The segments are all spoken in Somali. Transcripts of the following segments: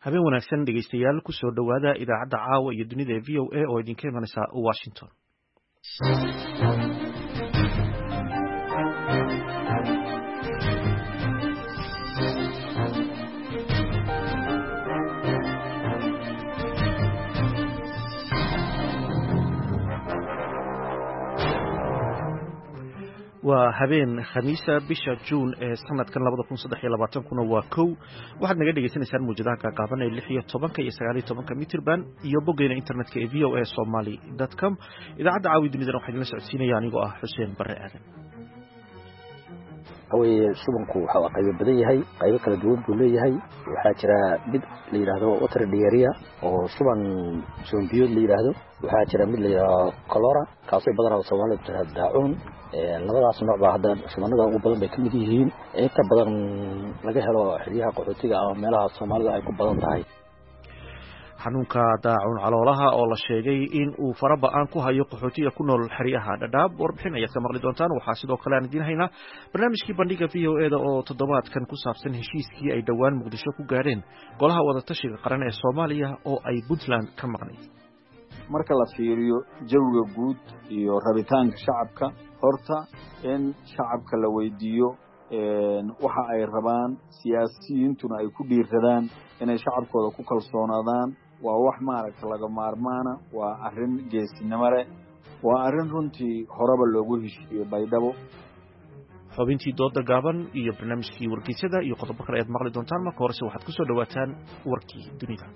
habeen wanaagsan dhegaystayaal ku soo dhowaada idaacadda caawa iyo dunida ee VOA oo idinka imanaysa Washington. waa habeen khamiisa bisha Juun ee sanadkan 2023 kuna waa kow waxaad naga dhageysanaysaan muujadaha gaagaaban ee 16 iyo 19 mitir band iyo boggeena internetka ee voasomali.com. idaacadda caawi dunidana waxaan la socodsiinaya anigoo ah Xuseen Barre Aadan. shubanku waxa qayb badan yahay, qayb kala duwan buu leeyahay. waxaa jira mid la yiraahdo water diarrhea oo shuban biyood la yiraahdo. waxaa jira mid la yiraahdo cholera kaasoo badanaa Soomaalidu tiraahdo daacuun. labadaas nooc baa hadda shubanada ugu badan bay ka mid yihiin. inta badan laga helo xiriyaha qaxootiga ama meelaha Soomaalidu ay ku badan tahay. xanuunka daacuun caloolaha oo la sheegay in uu faraba'an ku hayo qaxootiga ku nool xeryaha Dadaab. warbixin ayaad ka maqli doontaan. waxaa sidoo kale aan idiin haynaa barnaamijkii bandhiga VOA-da oo toddobaadkan ku saabsan heshiiskii ay dhowaan Muqdisho ku gaadheen golaha wadatashiga qaran ee Soomaaliya oo ay Puntland ka maqnayd. marka la fiiriyo jawiga guud iyo rabitaanka shacabka, horta in shacabka la weydiiyo waxa ay rabaan, siyaasiyiintuna ay ku dhiiradaan inay shacabkooda ku kalsoonaadaan, waa wax maaragta laga maarmaana, waa arrin geesinimo leh, waa arrin runtii horeba loogu heshiiyey Baydhabo. xubintii dooda gaaban iyo barnaamijkii wargeysyada iyo qodobo kale ayaad maqli doontaan. marka horese waxaad ku soo dhawaataan warkii dunida.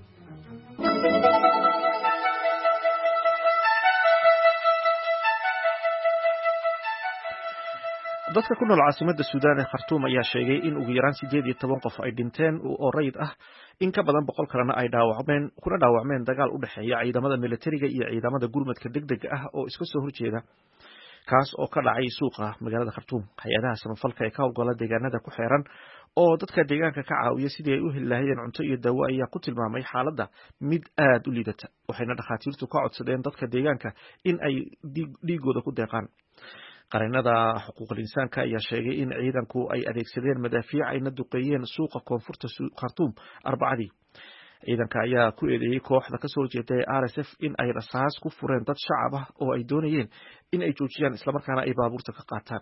dadka ku nool caasimadda Suudaan ee Khartoum ayaa sheegay in ugu yaraan 18 qof ay dhinteen oo rayid ah, in ka badan 100 kalena ay dhaawacmeen dagaal u dhaxeeya ciidamada militariga iyo ciidamada gurmadka degdega ah oo iska soo horjeeda, kaas oo ka dhacay suuqa magaalada Khartoum. hay'adaha samafalka ee ka howlgala deegaanada ku xeeran oo dadka deegaanka ka caawiya sidii ay u heli lahaayeen cunto iyo daawo ayaa ku tilmaamay xaaladda mid aad u liidata, waxayna dhakhaatiirtu ka codsadeen dadka deegaanka in ay dhiigooda ku deeqaan. qareennada xuquuqul insaanka ayaa sheegay in ciidanku ay adeegsadeen madaafiic ayna duqeeyeen suuqa koonfurta Khartoum Arbacadii. ciidanka ayaa ku eedeeyay kooxda ka soo horjeeda ee RSF in ay rasaas ku fureen dad shacab ah oo ay doonayeen in ay joojiyaan islamarkaana ay baabuurta ka qaataan.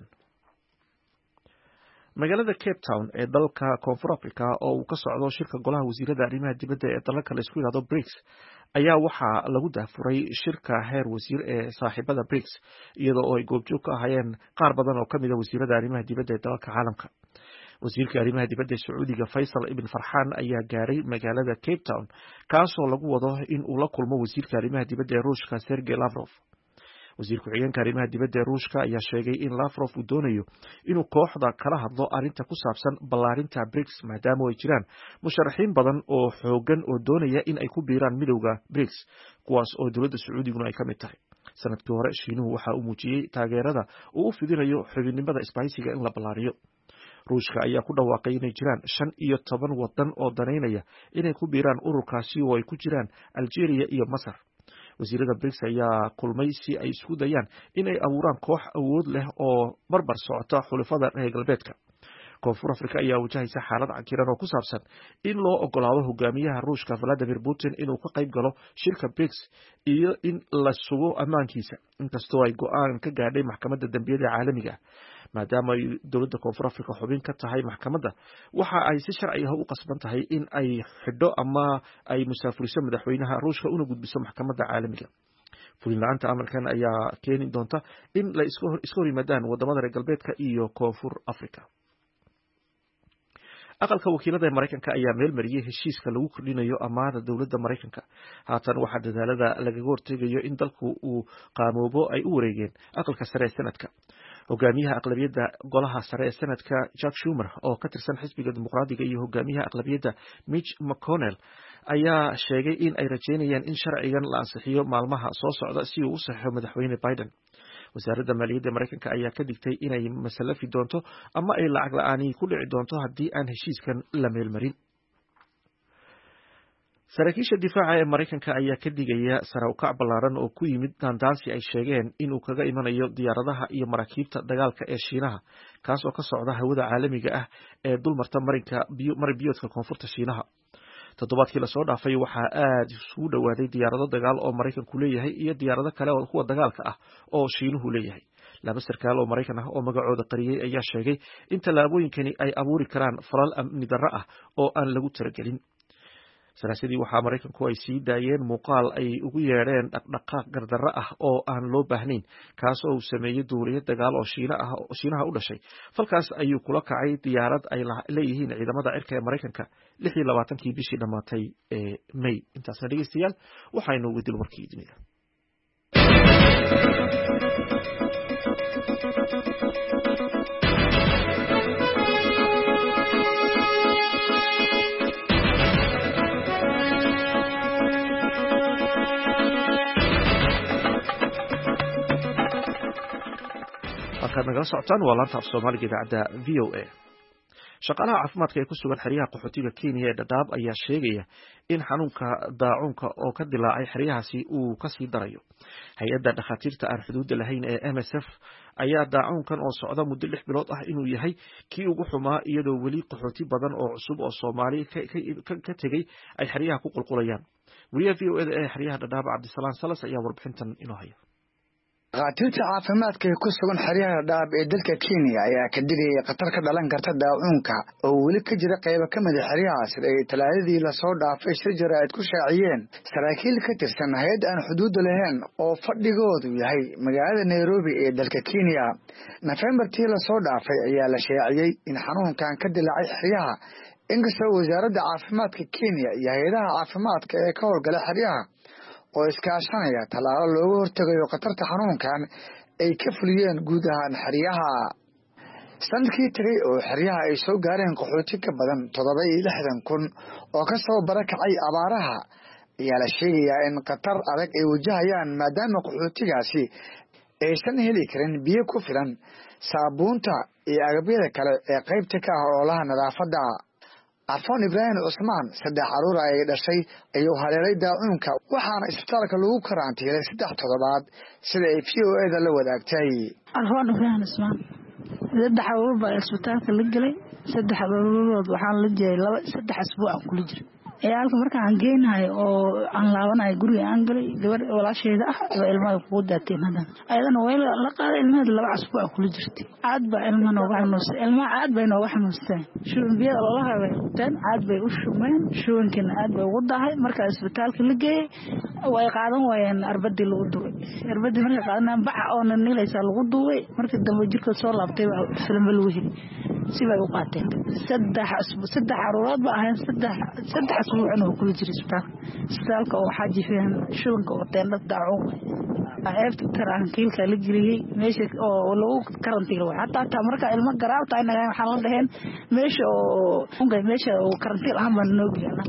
magaalada Cape Town ee dalka Koonfur Afrika oo uu ka socdo shirka golaha wasiirada arrimaha dibadda ee dalalka la isku yiraahdo BRICS ayaa waxaa lagu daafuray shirka heer wasiir ee saaxiibada BRICS, iyadoo ay goobjoog ka ahaayeen qaar badan oo ka mid ah wasiirada arrimaha dibadda ee dalalka caalamka. wasiirka arrimaha dibadda ee Sacuudiga Faisal ibn Farhan ayaa gaaray magaalada Cape Town, kaasoo lagu wado in uu la kulmo wasiirka arrimaha dibadda ee Ruushka Sergey Lavrov. wasiir ku-xigeenka arrimaha dibadda ee Ruushka ayaa sheegay in Lavrov uu doonayo inuu kooxda kala hadlo arrinta ku saabsan ballaarinta BRICS, maadaama ay jiraan musharaxiin badan oo xoogan oo doonaya in ay ku biiraan midowda BRICS, kuwaas oo dowladda Sacuudiguna ay ka mid tahay. sanadkii hore Shiinuhu waxa uu muujiyey taageerada uu u fidinayo xubinimada isbahaysiga in la ballaariyo. Ruushka ayaa ku dhawaaqay inay jiraan 15 wadan oo daneynaya inay ku biiraan ururkaasi oo ay ku jiraan Algeria iyo Masar. wasiirada BRICS ayaa kulmay si ay isku dayaan inay abuuraan koox awood leh oo barbar socota xulafada reer galbeedka. Koonfur Afrika ayaa wajahaysa xaalad cakiran oo ku saabsan in loo ogolaado hogaamiyaha Ruushka Vladimir Putin inuu ka qayb galo shirka BRICS iyo in la sugo ammaankiisa, inkastoo ay go'aan ka gaadhay maxkamadda dambiyada caalamiga ah. maadaama ay dowladda Koonfur Afrika xubin ka tahay maxkamadda, waxa ay si sharci ah u qasban tahay in ay xidho ama ay musaafuriso madaxweynaha Ruushka una gudbiso maxkamadda caalamiga. fulin la'aanta amarkan ayaa keeni doonta in la iska hor yimaadaan wadamada reer galbeedka iyo Koonfur Afrika. aqalka wakiilada ee Mareykanka ayaa meel mariyay heshiiska lagu kordhinayo amaahda dowladda Mareykanka. haatan waxaa dadaalada lagaga hortegayo in dalku uu qaamoobo ay u wareegeen aqalka sare ee sanadka. hogaamiyaha aqlabiyadda golaha sare ee sanadka Chuck Schumer oo ka tirsan xisbiga dimuqraadiga iyo hogaamiyaha aqlabiyadda Mitch McConnell ayaa sheegay in ay rajeynayaan in sharcigan la ansixiyo maalmaha soo socda si uu u saxiixo madaxweyne Biden. wasaaradda maaliyadda Mareykanka ayaa ka digtay inay masallafi doonto ama ay lacag la'aani ku dhici doonto haddii aan heshiiskan la meelmarin. saraakiisha difaaca ee Mareykanka ayaa ka digaya sare u kac ballaaran oo ku yimid daandaansi ay sheegeen inuu kaga imanayo diyaaradaha iyo maraakiibta dagaalka ee Shiinaha, kaas oo ka socda hawada caalamiga ah ee dulmarta marin biyoodka koonfurta Shiinaha. toddobaadkii lasoo dhaafay waxaa aad isugu dhowaaday diyaarado dagaal oo Maraykanku leeyahay iyo diyaarado kale oo kuwa dagaalka ah oo Shiinuhu leeyahay. laba sarkaal oo Maraykan ah oo magacooda qariyay ayaa sheegay in tallaabooyinkani ay abuuri karaan falal amni darro ah oo aan lagu talagelin. Saraasadii waxaa Maraykanku ay sii daayeen muuqaal ay ugu yeedheen dhaqdhaqaaq gardarro ah oo aan loo baahnayn kaas oo uu sameeyey duuliyad dagaal oo Shiinaha u dhashay. Falkaas ayuu kula kacay diyaarad ay leeyihiin ciidamada cirka ee Maraykanka 26 bishii dhamaatay ee May. Intaasna dhegeystayaal waxaynu ugu dil warkii dunida. nagala socotaan waa laanta af Soomaaliga idaacadda VOA. Shaqaalaha caafimaadka ee ku sugan xeryaha qaxootiga Kenya ee Dadaab ayaa sheegaya in xanuunka daacuunka oo ka dilaacay xeryahaasi uu ka sii darayo. Hay'adda dhakhaatiirta aan xuduudda lahayn ee MSF ayaa daacuunkan oo socda muddo 6 bilood ah inuu yahay kii ugu xumaa iyadoo weli qaxooti badan oo cusub oo Soomaali ka tegay ay xeryaha ku qulqulayaan. Wariyaha VOA ee xeryaha Dadaab Cabdisalaan Salas ayaa warbixintan inoo haya. dhakhaatiirta caafimaadka ee ku sugan xeryaha Dadaab ee dalka Kenya ayaa ka digaya khatar ka dhalan karta daacuunka oo weli ka jira qaybo ka mid ah xeryahaas ay talaadadii la soo dhaafay shir jaraa'id ku shaaciyeen saraakiil ka tirsan hay'ad aan xuduud lahayn oo fadhigoodu yahay magaalada Nairobi ee dalka Kenya. November-tii la soo dhaafay ayaa la shaaciyay in xanuunkan ka dilaacay xeryaha inkastoo wasaaradda caafimaadka Kenya iyo hay'adaha caafimaadka ee ka howlgala xeryaha oo iskaashanaya tallaabo looga hortagayo khatarta xanuunkan ay ka fuliyeen guud ahaan xeryaha. Sanadkii tagay oo xeryaha ay soo gaareen qaxooti ka badan 67,000 oo ka soo barakacay abaaraha ayaa la sheegayaa in khatar adag ay wajahayaan maadaama qaxootigaasi aysan heli karin biyo ku filan, saabuunta iyo agabyada kale ee qaybta ka ah ololaha nadaafadda. Afaan Ibrahim Usman 3 caruur ay dhashay ayuu haleelay daacuunka waxaana isbitaalka lagu karantiilay 3 toddobaad sida ay VOA-da la wadaagtay. Afaan Ibrahim Usman 3 caruur baa isbitaalka la galay 3 caruurood waxaan la jeeyay 3 asbuuc kula jira. Ayaalka markaan geenahay oo aan laabanahay guriga aan galay gabar walaasheeda ah oo ilmaha ku daateen hadan ayadana way la qaaday ilmaha 2 asbuuc kula jirtay aad baa ilmaha nooga xanuunsan ilmaha aad bay nooga xanuunsan shubanbiya Allah bay qabteen aad bay u shumeen shubankina aad bay ugu dahay marka isbitaalka la geeyay way qaadan waayeen arbadii lagu duubay arbadii markay qaadanaan baxa oo nilaysa lagu duubay markii dambe jirka soo laabtay filim lagu heli sibay u qaateen 3 caruurood baa ahayn 3 asbuucna kula jiray isbitaalka oo xajifeen shubanka oo teendhada daacuun ayfta tarankiilka la geliyay meesha oo lagu karantiilo hatta marka ilmo garaabta inaga waxaan la dhahayn meesha oo karantiil ah baan noo geeyna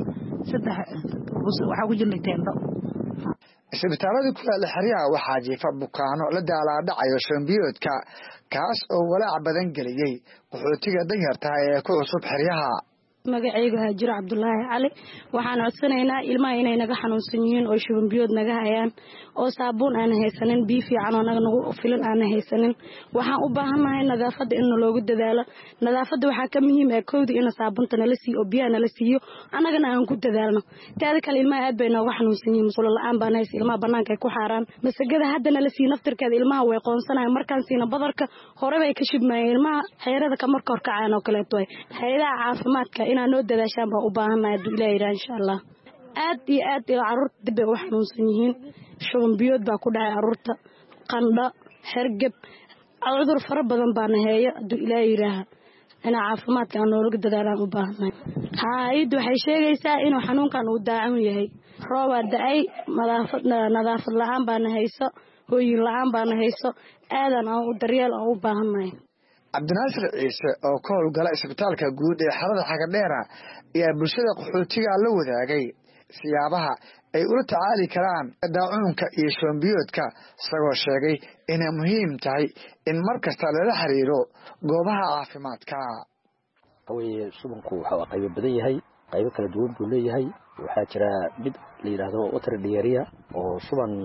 3 waxa ku jirnay teendho. Isbitaalada ku yaala xeryaha waxaa jiifa bukaano la daalaadhacayo shambiyoodka kaas oo walaac badan geliyay qaxootiga danyarta ee ku cusub xeryaha. magacayga Haajir Cabdullaahi Cali waxaan codsanaynaa ilmaha inay naga xanuunsan yihiin oo shuban biyood naga hayaan oo saabuun aan haysanin biyo fiican oo naga nagu filan aan haysanin waxaan u baahanahay nadaafada in loogu dadaalo nadaafada waxa ka muhiim ah koowdi in saabuunta nala siiyo biyo nala siiyo anagana aan ku dadaalno taada kale ilmaha aad bay nooga xanuunsan yihiin musqul la'aan baan haysa ilmaha banaanka ay ku xaaraan masagada hadda nala siiyo naftirkeeda ilmaha way qoonsanayaan markaan siina badarka hore bay ka shibmayeen ilmaha xeerada ka marka hor kacaan oo kale toy hay'adaha caafimaadka inaan dadaashaan baan u baahanahay haduu Ilaahay yiraahdo insha Allah aad iyo aad ila caruurta dib ay u xanuunsan yihiin shuban biyood baa ku dhacay caruurta qandho hergeb cudur fara badan baan hayo haduu Ilaahay yiraahdo ina caafimaadka aan nooga dadaalaan u baahanahay hay'addu waxay sheegaysaa inuu xanuunkan uu daacun yahay roob da'ay nadaafad la'aan baan hayso hooyin la'aan baan hayso aadan aan u daryeel aan u baahanahay. Cabdinaasir Ciise oo ka howlgala isbitaalka guud ee xarada Xagadheera ayaa bulshada qaxootiga la wadaagay siyaabaha ay ula tacaali karaan daacuunka iyo shambiyoodka isagoo sheegay inay muhiim tahay in markasta lala xiriiro goobaha caafimaadka. Shubanku waxa qayb badan yahay qaybo kala duwan buu leeyahay waxaa jira mid la yiraahdo water diarrhea oo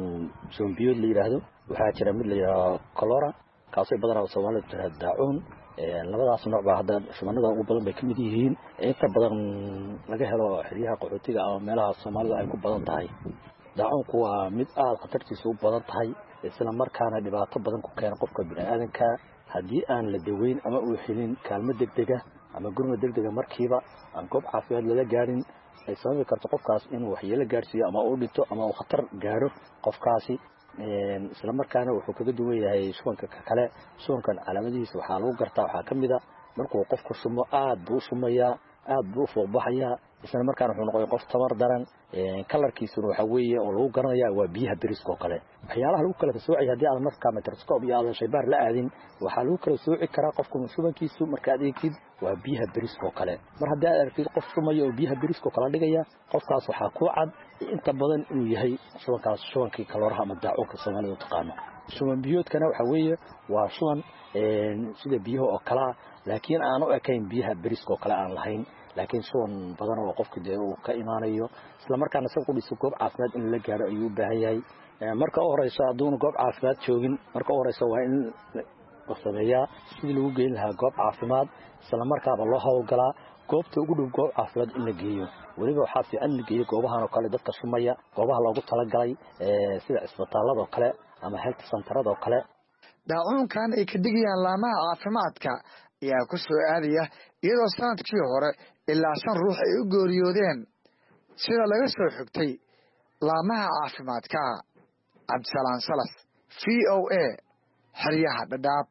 shambiyood la yiraahdo waxaa jira mid la yiraahdo cholera kaasoo badanaa Soomaalidu tiraahdo daacuun labadaas nooc baa hadda shubanada ugu badan bay kamid yihiin inta badan laga helo xiriyaha qaxootiga ama meelaha Soomaalida ay ku badan tahay daacuunku waa mid aad khatartiisu u badan tahay isla markaana dhibaato badan ku keena qofka bini'aadanka haddii aan la daweyn ama uu helin kaalmo degdega ama gurmad degdega markiiba aan goob caafimaad lala gaarin ay sababi karto qofkaas inuu waxyeelo gaarsiiyo ama uu dhinto ama uu khatar gaaro qofkaasi isla markaana wuxuu kaga duwan yahay shubanka kale shubankan calaamadihiisa waxaa lagu gartaa waxaa kamid ah markuu qofku shumo aad buu shumayaa aad buu fuuqbaxayaa isla markaana wuxuu noqday qof tamar daran kalarkiisuna waxa weeye oo lagu garanaya waa biyaha bariiska oo kale waxyaalaha lagu kala soocay haddii aad markaa microscope iyo aad shaybaar la aadin waxaa lagu kala sooci karaa qofku shubankiisu marka aad eegtid waa biyaha bariiska oo kale mar haddii aad aragtid qof shumaya oo biyaha bariiska oo kala dhigaya qofkaas waxaa ku cad inta badan inuu yahay shubankaas shubankii kalooraha ama daacuunka Soomaalidu taqaano shuban biyoodkana waxa weeye waa shuban sida biyaha oo kala laakiin aan u ekayn biyaha bariiska oo kale aan lahayn laakiin shuban badan oo qofka uu ka imaanayo isla markaana sabab u dhiso goob caafimaad in la gaaro ayuu u baahan yahay marka u horeysa hadduu goob caafimaad joogin marka u horeysa waa in la sameeyaa sidii lagu geyn lahaa goob caafimaad isla markaaba loo hawlgalaa goobta ugu dhow goob caafimaad in la geeyo waliba waxaa fiican in la geeyo goobahan oo kale dadka shumaya goobaha loogu talagalay sida isbitaalada oo kale ama health centerada oo kale daacuunkan ay ka digayaan laamaha caafimaadka ayaa ku soo aadaya iyadoo sanadkii hore ilaa 5 ruux ay u geeriyoodeen sida laga soo xigtay laamaha caafimaadka Cabdisalaan Salas VOA xeryaha Dhadhaab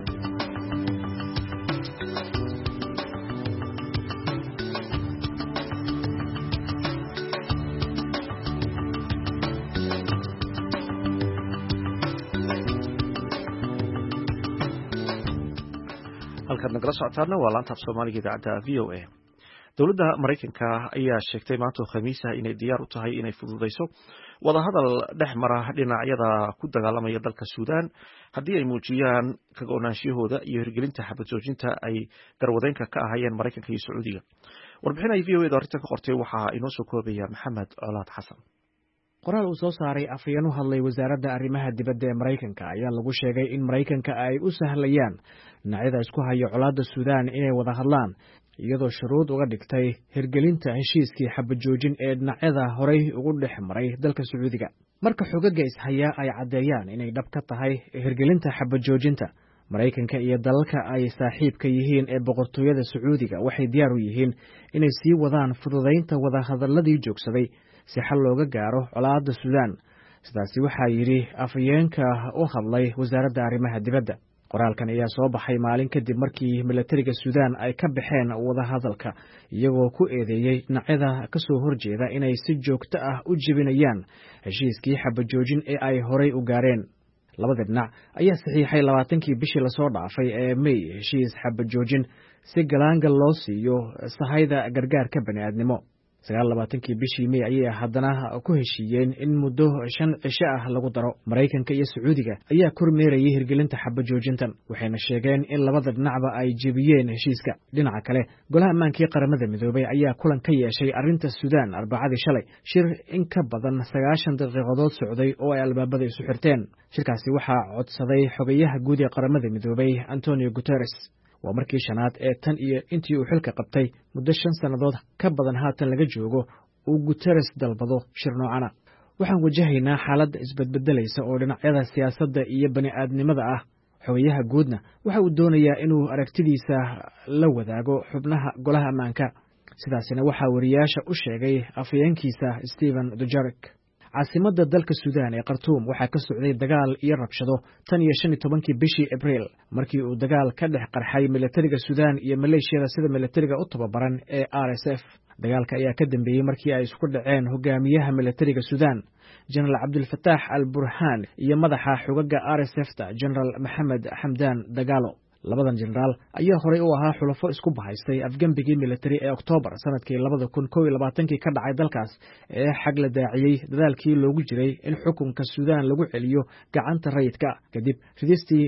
halkaad nagala socotaana waa laanta af Soomaaliga idaacadda VOA dowladda Mareykanka ayaa sheegtay maanta Khamiisa inay diyaar u tahay inay fududeyso wadahadal dhex mara dhinacyada ku dagaalamaya dalka Suudaan haddii ay muujiyaan ka go'naanshiyahooda iyo hirgelinta xabad joojinta ay garwadeynka ka ahayeen Mareykanka iyo Sacuudiga warbixin ay VOA arrintan ka qortay waxaa inoo soo koobaya Maxamed Colaad Xasan qoraal uu soo saaray afhayeen u hadlay wasaaradda arrimaha dibadda ee Mareykanka ayaa lagu sheegay in Mareykanka ay u sahlayaan dhinacyada isku haya colaadda Suudaan inay wada hadlaan iyadoo shuruud uga dhigtay hirgelinta heshiiskii xabad joojin ee dhinacyada horey ugu dhex maray dalka Sacuudiga marka xogaga ishaya ay cadeeyaan inay dhab ka tahay hirgelinta xabad joojinta Mareykanka iyo dalalka ay saaxiibka yihiin ee boqortooyada Sacuudiga waxay diyaar u yihiin inay sii wadaan fududeynta wada hadalladii joogsaday si xal looga gaaro colaadda Suudaan sidaasi waxaa yiri afhayeenka u hadlay wasaaradda arrimaha dibadda qoraalkan ayaa soo baxay maalin kadib markii militariga Suudaan ay ka baxeen wada hadalka iyagoo ku eedeeyay dhinacyada ka soo horjeeda inay si joogto ah u jebinayaan heshiiskii xabad joojin ee ay horey u gaareen labada dhinac ayaa saxiixay 20kii bishii la soo dhaafay ee May heshiis xabad joojin si galaangal loo siiyo sahayda gargaarka bani'aadnimo 29kii bishii May ayay haddana ku heshiiyeen in muddo 5 cisho ah lagu daro Mareykanka iyo Sacuudiga ayaa kormeerayay hirgelinta xabad joojintan waxayna sheegeen in labada dhinacba ay jebiyeen heshiiska dhinaca kale golaha ammaanka ee qaramada midoobay ayaa kulan ka yeeshay arrinta Suudaan Arbacadii shalay shir in ka badan 90 daqiiqadood socday oo ay albaabada isu xirteen shirkaasi waxaa codsaday xogayaha guud ee qaramada midoobay Antonio Guterres waa markii shanaad ee tan iyo intii uu xilka qabtay muddo 5 sanadood ka badan haatan laga joogo uu Guterres dalbado shir noocana waxaan wajahaynaa xaalad isbedbedelaysa oo dhinacyada siyaasadda iyo bani'aadnimada ah xogayaha guudna waxa uu doonayaa inuu aragtidiisa la wadaago xubnaha golaha ammaanka sidaasina waxaa wariyaasha u sheegay afhayeenkiisa Stephen Dujarric caasimadda dalka Suudaan ee Khartoum waxaa ka socday dagaal iyo rabshado tan iyo 15kii bishii Abriil markii uu dagaal ka dhex qarxay militariga Suudaan iyo maleeshiyada sida militariga u tababaran ee RSF dagaalka ayaa ka dambeeyay markii ay isku dhaceen hogaamiyaha militariga Suudaan General Abdul Fattah al-Burhan iyo madaxa xogaga RSF-ta General Mohamed Hamdan Dagalo labadan generaal ayaa horey u ahaa xulafo isku bahaystay afgambigii military ee October sanadkii 2021 ka dhacay dalkaas ee xag la daaciyay dadaalkii loogu jiray in xukunka Suudaan lagu celiyo gacanta rayidka kadib ridistii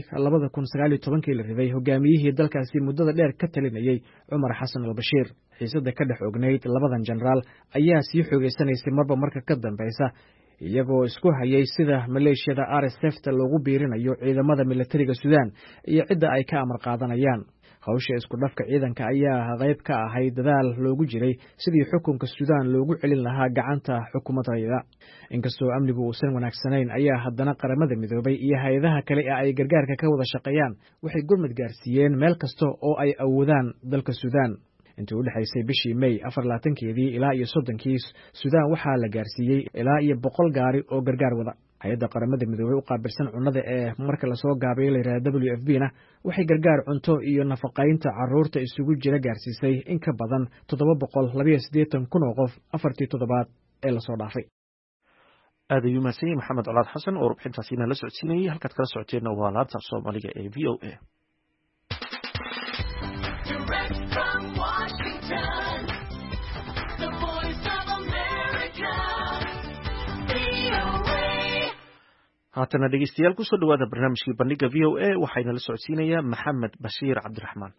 2019 la riday hogaamiyihii dalkaasi muddada dheer ka talinayay Umar Hassan al-Bashir xiisada ka dhex ognayd labadan generaal ayaa sii xoogeysanaysa marba marka ka dambaysa iyagoo isku hayay sida maleeshiyada RSF-ta loogu biirinayo ciidamada militariga Suudaan iyo cidda ay ka amar qaadanayaan hawsha isku dhafka ciidanka ayaa qayb ka ahayd dadaal loogu jiray sidii xukunka suudaan loogu celin lahaa gacanta xukuumadda. Inkastoo amnigu uusan wanaagsanayn ayaa haddana qaramada midoobay iyo hay-adaha kale ee ay gargaarka ka wada shaqeeyaan waxay gurmad gaarsiiyeen meel kasta oo ay awoodaan dalka Suudaan. intii u dhaxaysay bishii May 24keedii ilaa iyo 30kii Suudaan waxaa la gaarsiiyey ilaa iyo 100 gaari oo gargaar wada. hay'adda qaramada midoobay u qaabilsan cunnada ee marka la soo gaabiyo la yiraahdo WFP-na waxay gargaar cunto iyo nafaqaynta carruurta isugu jira gaarsiisay in ka badan 782,000 oo qof 4 toddobaad ee la soo dhaafay. aad ayuu mahadsan yahay Maxamed Colaad Xasan oo warbixintaasina la socodsiinayay. halkaad kala socoteena waa laanta Soomaaliga ee VOA. haatana dhegeystayaal ku soo dhawaada barnaamijkii bandhiga VOA waxayna la socodsiinayaa Maxamed Bashiir Cabdiraxmaan.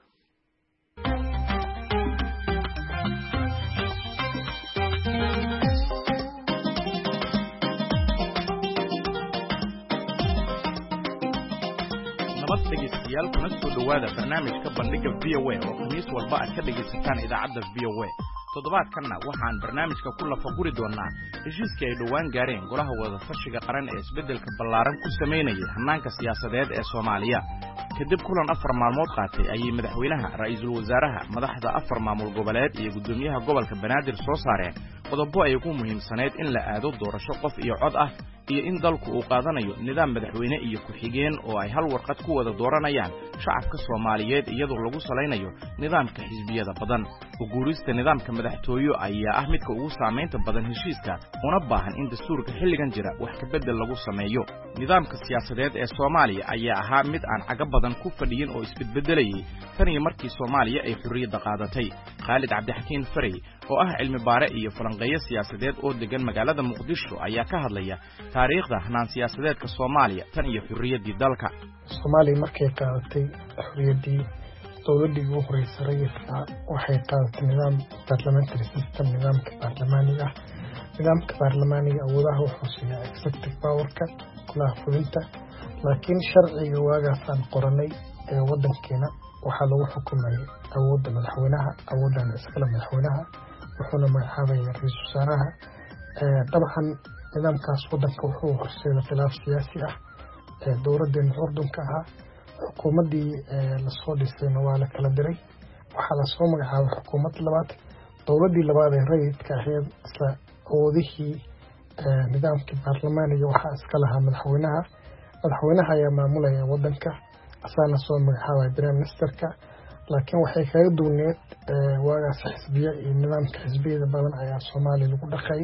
nabad dhegeystayaal kuna soo dhawaada barnaamijka bandhiga VOA oo khamiis walba aad ka dhegeysataan idaacadda VOA. toddobaadkanna waxaan barnaamijka ku lafaguri doonaa heshiiskii ay dhowaan gaareen golaha wadatashiga qaran ee isbeddelka ballaaran ku samaynayay hannaanka siyaasadeed ee Soomaaliya. kadib kulan 4 maalmood qaatay ayay madaxweynaha, ra'iisul wasaaraha, madaxda 4 maamul goboleed iyo gudoomiyaha gobolka Banaadir soo saareen qodobo ay ugu muhiimsaneed in la aado doorasho qof iyo cod ah iyo in dalku uu qaadanayo nidaam madaxweyne iyo ku-xigeen oo ay hal warqad ku wada dooranayaan shacabka Soomaaliyeed iyadoo lagu salaynayo nidaamka xisbiyada badan. uguurista nidaamka madaxtooyo ayaa ah midka ugu saameynta badan heshiiska una baahan in dastuurka xilligan jira wax ka bedel lagu sameeyo. nidaamka siyaasadeed ee Soomaaliya ayaa ahaa mid aan caga badan ku fadhiyin oo isbedbedelayay tan iyo markii Soomaaliya ay xurriyadda qaadatay. Khalid Cabdixakiin Farey oo ah cilmi baare iyo falanqeeyo siyaasadeed oo degan magaalada Muqdisho ayaa ka hadlaya taariikhda hanaan siyaasadeedka Soomaaliya tan iyo xurriyaddii dalka. Soomaaliya markay qaadatay xurriyaddii dowladdii ugu horeysay rayidka waxay qaadatay nidaam parliamentary system, nidaamka baarlamaaniga ah. nidaamka baarlamaaniga awoodaha wuxuu siiyaa executive powerka golaha fulinta, laakiin sharciga waagaasaan qoranay ee waddankeena waxaa lagu xukumayay awoodda madaxweynaha, awooddan iskale madaxweynaha wuxuuna magacaabaya ra'iisul wasaaraha. dabcan nidaamkaas waddanka wuxuu horseeday khilaaf siyaasi ah. dowladdeena curdunka ahaa xukuumaddii lasoo dhisayna waa la kala diray, waxaa lasoo magacaabay xukuumad labaad. dowladdii labaad ee rayidka ahayd isla awoodihii nidaamkii baarlamaaniga waxaa iska lahaa madaxweynaha. madaxweynaha ayaa maamulaya waddanka, asaana soo magacaabaya prime ministerka. laakiin waxay kaga duwneed waagaas xisbiya iyo nidaamka xisbiyada badan ayaa Soomaaliya lagu dhaqay.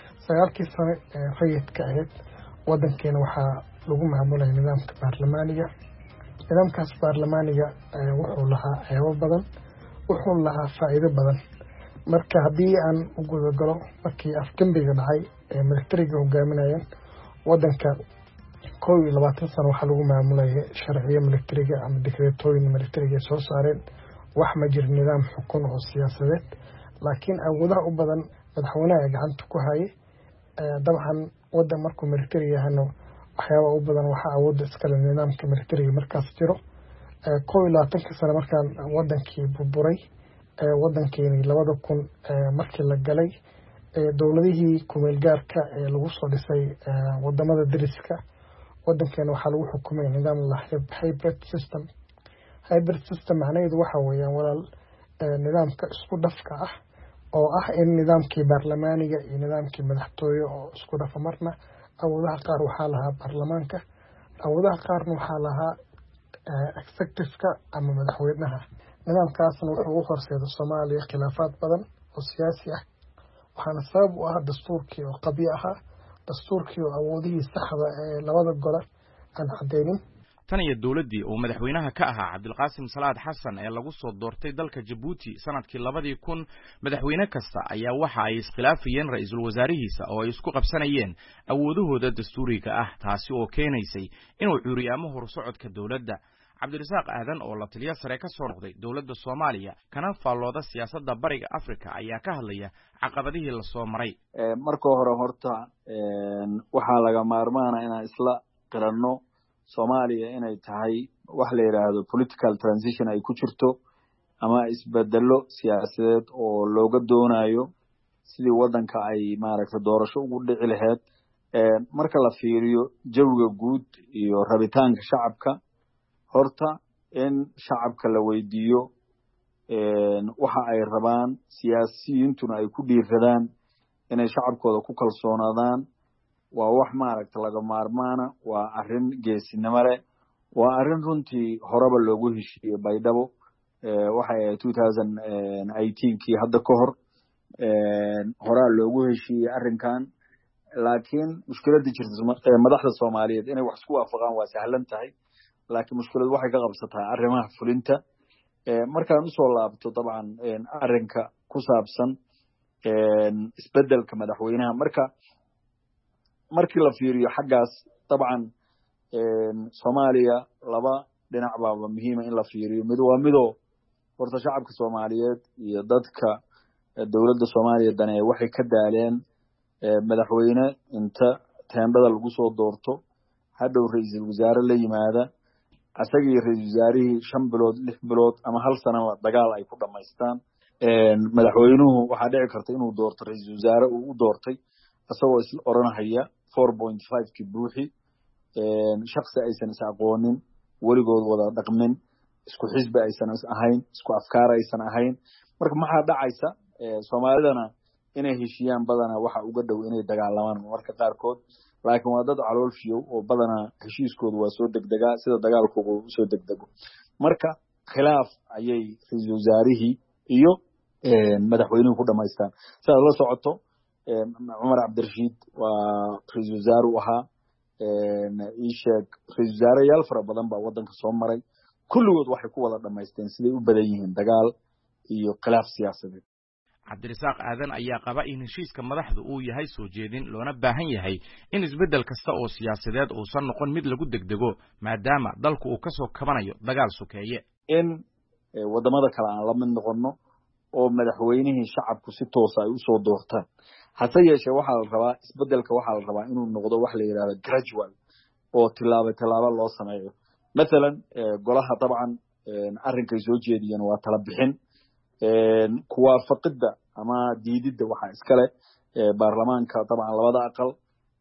9 sano rayidka ahayd waddankeena waxaa lagu maamulay nidaamka baarlamaaniga. nidaamkaas baarlamaaniga wuxuu lahaa ceebo badan, wuxuu lahaa faa'iido badan. marka haddii aan u guda galo markii afgembiga dhacay ee militariga hogaaminayeen waddanka 21 sano waxaa lagu maamulayay sharciyo militariga ama dekreetooyin militariga soo saareen. wax ma jiro nidaam xukun oo siyaasadeed, laakiin awoodaha u badan madaxweynaha gacanta ku hayay. dabcan waddan markuu militari yahayna waxyaaba u badan waxaa awoodda iskale nidaamka militariga markaas jiro. 21 sano markaan waddankii burburay, waddankeeni 2000 markii la galay dowladihii kumeel gaarka ee lagu soo dhisay wadamada dariska, waddankeena waxaa lagu xukumay nidaam la hybrid system. hybrid system macnaheedu waxa weeyaan walaal nidaamka isku dhafka ah oo ah in nidaamkii baarlamaaniga iyo nidaamkii madaxtooyo oo isku dhafa. marna awoodaha qaar waxaa lahaa baarlamaanka, awoodaha qaarna waxaa lahaa executive-ka ama madaxweynaha. nidaamkaasna wuxuu u horseeday Soomaaliya khilaafaad badan oo siyaasi ah, waxaana sabab u ah dastuurkii oo qabyo ahaa, dastuurkii oo awoodihii saxda ee labada gole aan cadeynin. tan iyo dowladdii uu madaxweynaha ka ahaa Cabdilqaasim Salaad Xasan ee lagu soo doortay dalka Djibouti sanadkii 2000, madaxweyne kasta ayaa waxa ay iskhilaafiyeen ra'iisul wasaarihiisa oo ay isku qabsanayeen awoodahooda dastuuriga ah, taasi oo keenaysay inuu curiyaamo horsocodka dowladda. Cabdirasaaq Aadan oo la taliya sare ka soo noqday dowladda Soomaaliya kana faallooda siyaasadda bariga Afrika ayaa ka hadlaya caqabadihii la soo maray. marka hore horta waxaa laga maarmaana inaan isla qiranno Soomaaliya inay tahay wax la yiraahdo political transition ay ku jirto ama isbedelo siyaasadeed oo looga doonayo sidii wadanka ay maaragtay doorasho ugu dhici lahayd marka la fiiriyo jawiga guud iyo rabitaanka shacabka horta in shacabka la weydiiyo waxa ay rabaan siyaasiyiintuna ay ku dhiiradaan inay shacabkooda ku kalsoonaadaan waa wax maaragtay laga maarmaana waa arrin geesinimo leh waa arrin runtii horeba loogu heshiiyey baydhabo waxay 2018kii hadda ka hor horaa loogu heshiiyey arrinkan laakiin mushkiladda jirta madaxda Soomaaliyeed inay wax isku waafaqaan waa sahlan tahay laakiin mushkiladu waxay ka qabsataa arrimaha fulinta markaan u soo laabto dabcan arrinka ku saabsan isbedelka madaxweynaha markii la fiiriyo xaggaas dabcan Soomaaliya laba dhinac baa muhiim in la fiiriyo mid waa mido horta shacabka Soomaaliyeed iyo dadka dawladda Soomaaliya danay waxay ka daaleen madaxweyne inta teendada lagu soo doorto hadhow ra'iisul wasaare la yimaada asagii ra'iisul wasaarihii 5 bilood 6 bilood ama hal sano dagaal ay ku dhameystaan madaxweynuhu waxa dhici karta inuu doorto ra'iisul wasaare uu u doortay asagoo isla oranaya 4.5 ki buuxi shakhsi aysan is aqoonin weligood wada dhaqmin isku xisbi aysan ahayn isku afkaar aysan ahayn marka maxaa dhacaysa Soomaalidana inay heshiyaan badana waxa uga dhow inay dagaalamaan marka qaarkood laakiin waa dad calool fiyow oo badana heshiiskoodu waa soo degdegaa sida dagaalkoodu soo degdego marka khilaaf ayay ra'iisul wasaarihii iyo madaxweynuhu ku dhameystaan sida la socoto Umar Cabdirashiid waa ra'iisul wasaare u ahaa isheeg ra'iisul wasaareyaal fara badan baa wadanka soo maray kulligood waxay ku wada dhameysteen siday u badan yihiin dagaal iyo khilaaf siyaasadeed cabdirasaaq aadan ayaa qaba in heshiiska madaxdu uu yahay soo jeedin loona baahan yahay in isbedel kasta oo siyaasadeed uusan noqon mid lagu degdego maadaama dalku uu ka soo kabanayo dagaal sokeeye in wadamada kale aan la mid noqono oo madaxweynihii shacabku si toos ah ay u soo doortaan hase yeeshee waxa la rabaa isbedelka waxa la rabaa inuu noqdo wax la yiraahdo gradual oo tilaabo loo sameeyo مثلا golaha dabcan arrinkay soo jeediyeen waa tala bixin kuwa faqida ama diidida waxa iska leh baarlamaanka dabcan labada aqal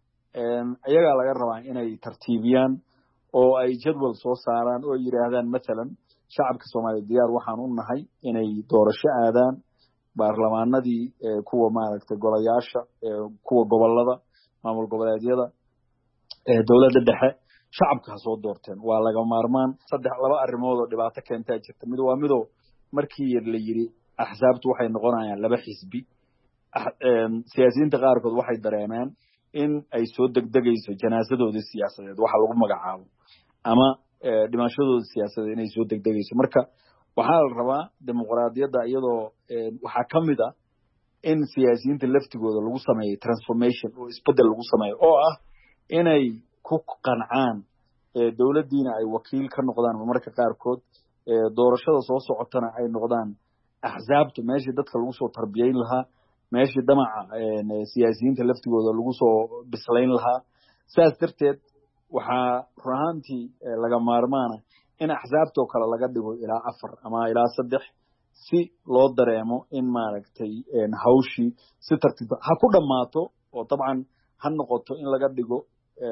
ayaga laga rabaa inay tartiibiyaan oo ay jadwal soo saaraan oo yiraahdaan مثلا shacabka Soomaaliyeed diyaar waxaan u nahay inay doorasho aadaan baarlamaanadii kuwa maaragtay golayaasha kuwa gobolada maamul goboleedyada dawladda dhexe shacabka soo doorteen waa laga maarmaan laba arrimood oo dhibaato keenta jirta mid waa mido markii la yiri axsaabtu waxay noqonayaan laba xisbi siyaasiyiinta qaarkood waxay dareemeen in ay soo degdegayso janaasadooda siyaasadeed waxa lagu magacaabo ama dhimashadooda siyaasadeed inay soo degdegayso marka waxaa la rabaa dimuqraadiyadda iyadoo waxa kamid ah in siyaasiyiinta laftigooda lagu sameeyo transformation oo isbedel lagu sameeyo oo ah inay ku qancaan dawladdiina ay wakiil ka noqdaan marka qaarkood doorashada soo socotana ay noqdaan axsaabtu meeshii dadka lagu soo tarbiyeyn lahaa meeshii damaca siyaasiyiinta laftigooda lagu soo bislayn lahaa saas darteed waxaa runaantii laga maarmaana in axsaabtoo kale laga dhigo ilaa 4 ama ilaa 3 si loo dareemo in maaragtay hawshii si tartiib ha ku dhamaato oo dabcan ha noqoto in laga dhigo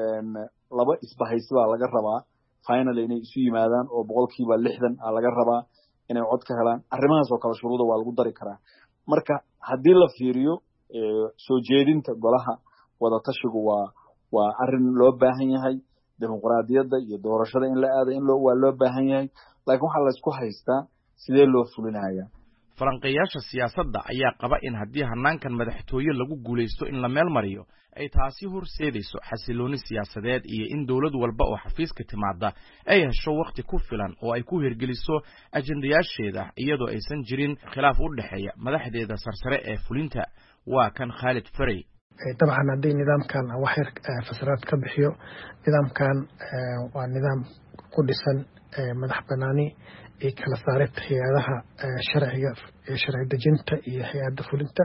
laba isbahaysi baa laga rabaa finally inay isu yimaadaan oo 60% laga rabaa inay cod ka helaan arrimahaas oo kala shuruudo waa lagu dari karaa marka haddii la fiiriyo soo jeedinta golaha wada tashigu waa arrin loo baahan yahay dimuqraadiyadda iyo doorashada in la aado waa loo baahan yahay laakiin waxa la isku haystaa sidee loo fulinayaa falanqeeyaasha siyaasadda ayaa qaba in haddii hanaankan madaxtooye lagu guulaysto in la meel mariyo ay taasi horseedayso xasilooni siyaasadeed iyo in dawlad walba oo xafiiska timaada ay hesho waqti ku filan oo ay ku hirgeliso ajendayaasheeda iyadoo aysan jirin khilaaf u dhaxeeya madaxdeeda sarsare ee fulinta waa kan Khalid Faray dabcan haddii nidaamkan wax fasiraad ka bixiyo nidaamkan waa nidaam ku dhisan madax banaani ee kala saareed hay'adaha sharciga sharci dejinta iyo hay'adda fulinta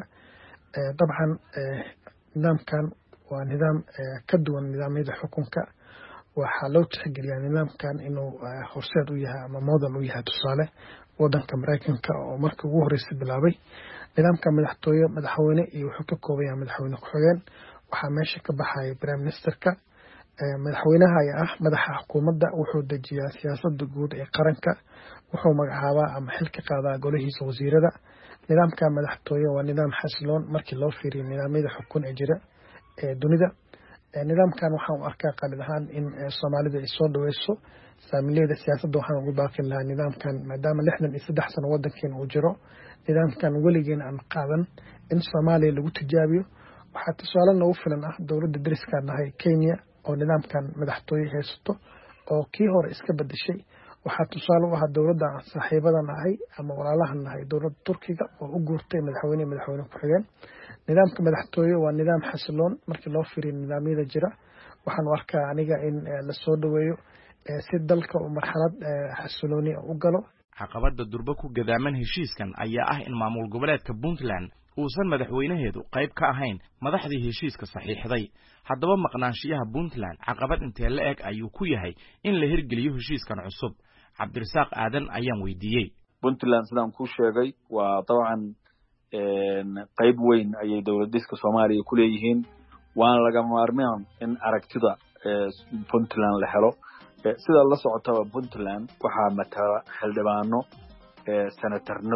dabcan nidaamkan waa nidaam ka duwan nidaamyada xukunka waxaa loo tixgeliyaa nidaamkan inuu horseed u yahay ama model u yahay tusaale wadanka Mareykanka oo markii ugu horeysay bilaabay nidaamka madaxweyne iyo wuxuu ka kooban yahay madaxweyne ku-xigeen waxaa meesha ka baxaya prime ministerka madaxweynaha ayaa madaxa xukuumadda wuxuu dejiyaa siyaasadda guud ee qaranka wuxuu magacaabaa ama xil ka qaadaa golahiisa wasiirada nidaamka madaxtooye waa nidaam xasiloon markii loo fiiriyo nidaamyada xukun ee jira ee dunida nidaamkan waxaan u arkaa qalid ahaan in Soomaalida ay soo dhaweyso saamileyda siyaasadda waxaan ugu baaqin lahaa nidaamkan maadaama 63 sano wadankeena uu jiro nidaamkan weligeen aan qaadan in Soomaaliya lagu tijaabiyo waxaa tusaale noogu filan dowladda dariska nahay Kenya oo nidaamkan madaxtooye haysto oo kii hore iska bedeshay waxaa tusaale u dowladda saaxiibadan ahay ama walaalahan nahay dowladda Turkiga oo u guurtay madaxweyne ku-xigeen nidaamka madaxtooye waa nidaam xasiloon markii loo fiiriyo nidaamyada jira waxaan u arkaa aniga in la soo dhaweeyo si dalka uu marxalad xasilooni u galo caqabada durba ku gadaaman heshiiskan ayaa ah in maamul goboleedka Puntland uusan madaxweynaheedu qayb ka ahayn madaxdii heshiiska saxiixday haddaba maqnaanshiyaha Puntland caqabad intee la eg ayuu ku yahay in la hirgeliyo heshiiskan cusub Cabdirasaaq Aadan ayaan weydiiyay Puntland sidaan ku sheegay waa dabcan qayb weyn ayay dawladdiska Soomaaliya ku leeyihiin waan laga maarmaan in aragtida Puntland la helo sida la socota Puntland waxaa matala xildhibaano senatarno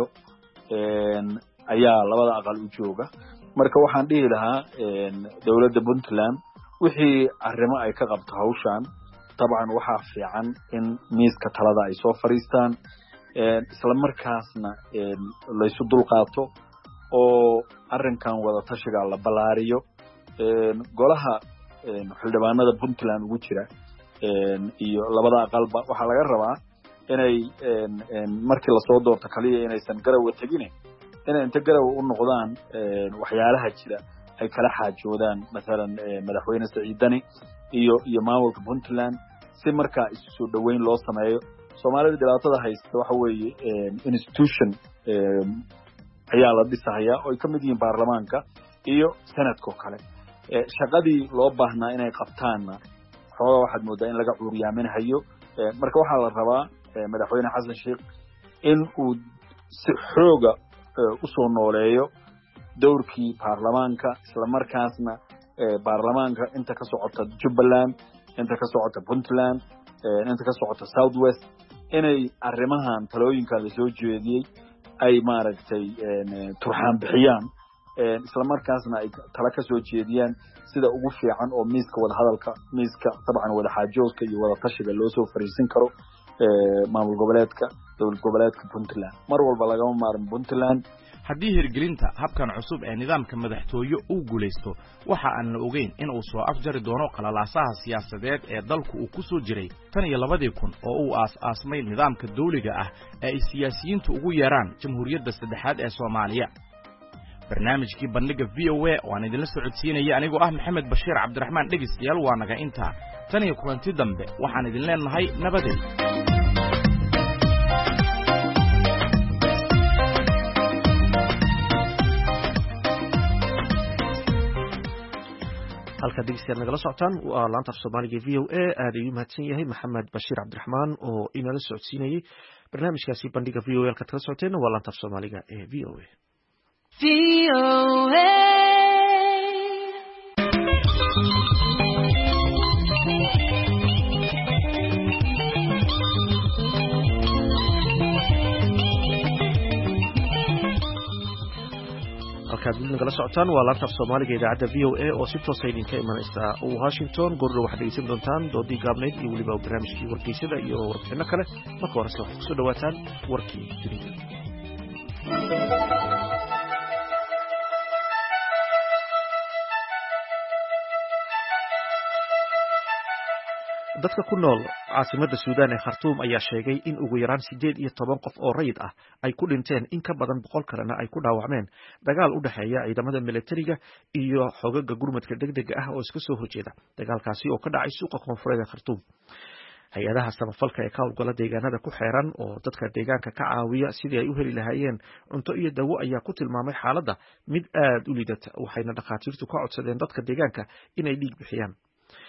ayaa labada aqal u jooga marka waxaan dhihi lahaa dawladda Puntland wixii arrimo ay ka qabto hawshan طبعا waxaa fiican in miiska talada ay soo fariistaan isla markaasna la isu dulqaato oo arrinkan wada tashiga la balaariyo golaha xildhibaanada Puntland ugu jira iyo labada aqalba waxaa laga rabaa inay markii la soo doorto kaliya inaysan garawa tagin inay inta garawa u noqdaan waxyaalaha jira ay kala xaajoodaan midalan madaxweyne Saciid Dani iyo maamulka Puntland si markaa isu soo dhaweyn loo sameeyo Soomaalida dhibaatada haysta waxa weeye institution ayaa la dhisayaa oo ay ka mid yihiin baarlamaanka iyo sanadka kale shaqadii loo baahnaa inay qabtaanna xoogaa waxaad moodaa in laga cuuriyaaminayo marka waxaa la rabaa madaxweyne Xasan Sheikh in uu si xooga u soo nooleeyo dowrkii baarlamaanka isla markaasna baarlamaanka inta ka socota Jubbaland inta ka socota Puntland inta ka socota South West inay arrimahan talooyinka la soo jeediyay ay maaragtay turxaan bixiyaan isla markaasna ay tala ka soo jeediyaan sida ugu fiican oo miiska wada hadalka miiska dabcan wada xaajoodka iyo wada tashiga loo soo fariisin karo maamul goboleedka dowlad goboleedka Puntland mar walba laga maarmo Puntland haddii hirgelinta habkan cusub ee nidaamka madaxtooye uu guuleysto waxa aan la ogeyn in uu soo afjari doono qalalaasaha siyaasadeed ee dalku uu ku soo jiray tan iyo 2000 oo uu aas-aasmay nidaamka dawliga ah ee ay siyaasiyiintu ugu yeeraan jamhuuriyadda saddexaad ee Soomaaliya barnaamijkii bandhiga VOA oo aan idin la socodsiinayay anigoo ah Maxamed Bashiir Cabdiraxmaan dhegeystayaal waa naga inta tan iyo kulanti dambe waxaan idin leenahay nabadgelyo halka dhegeystayaal nagala socotaan waa laanta Soomaaliga VOA aad ayuu mahadsan yahay Maxamed Bashiir Cabdiraxmaan oo inala socodsiinayay barnaamijkaasi bandhiga VOA halka kala socoteena waa laanta Soomaaliga ee VOA halkaad nagala socotaan waa laanta Soomaaliga idaacadda VOA oo si toos ah idinka imanaysa Washington goorna waxaad dhegeysan doontaan doodii gaabneyd iyo weliba barnaamijkii wargeysada iyo warbixino kale marka hore waxaad ku soo dhawaataan warkii dunida dadka ku nool caasimadda Suudaan ee Khartoum ayaa sheegay in ugu yaraan 18 qof oo rayid ah ay ku dhinteen in ka badan 100 kalena ay ku dhaawacmeen dagaal u dhaxeeya ciidamada militariga iyo xogaga gurmadka degdega ah oo iska soo horjeeda dagaalkaasi oo ka dhacay suuqa koonfureed ee Khartoum hay'adaha samafalka ee ka howlgala deegaanada ku xeeran oo dadka deegaanka ka caawiya sidii ay u heli lahaayeen cunto iyo dawo ayaa ku tilmaamay xaaladda mid aad u liidata waxayna dhakhaatiirtu ka codsadeen dadka deegaanka inay dhiig bixiyaan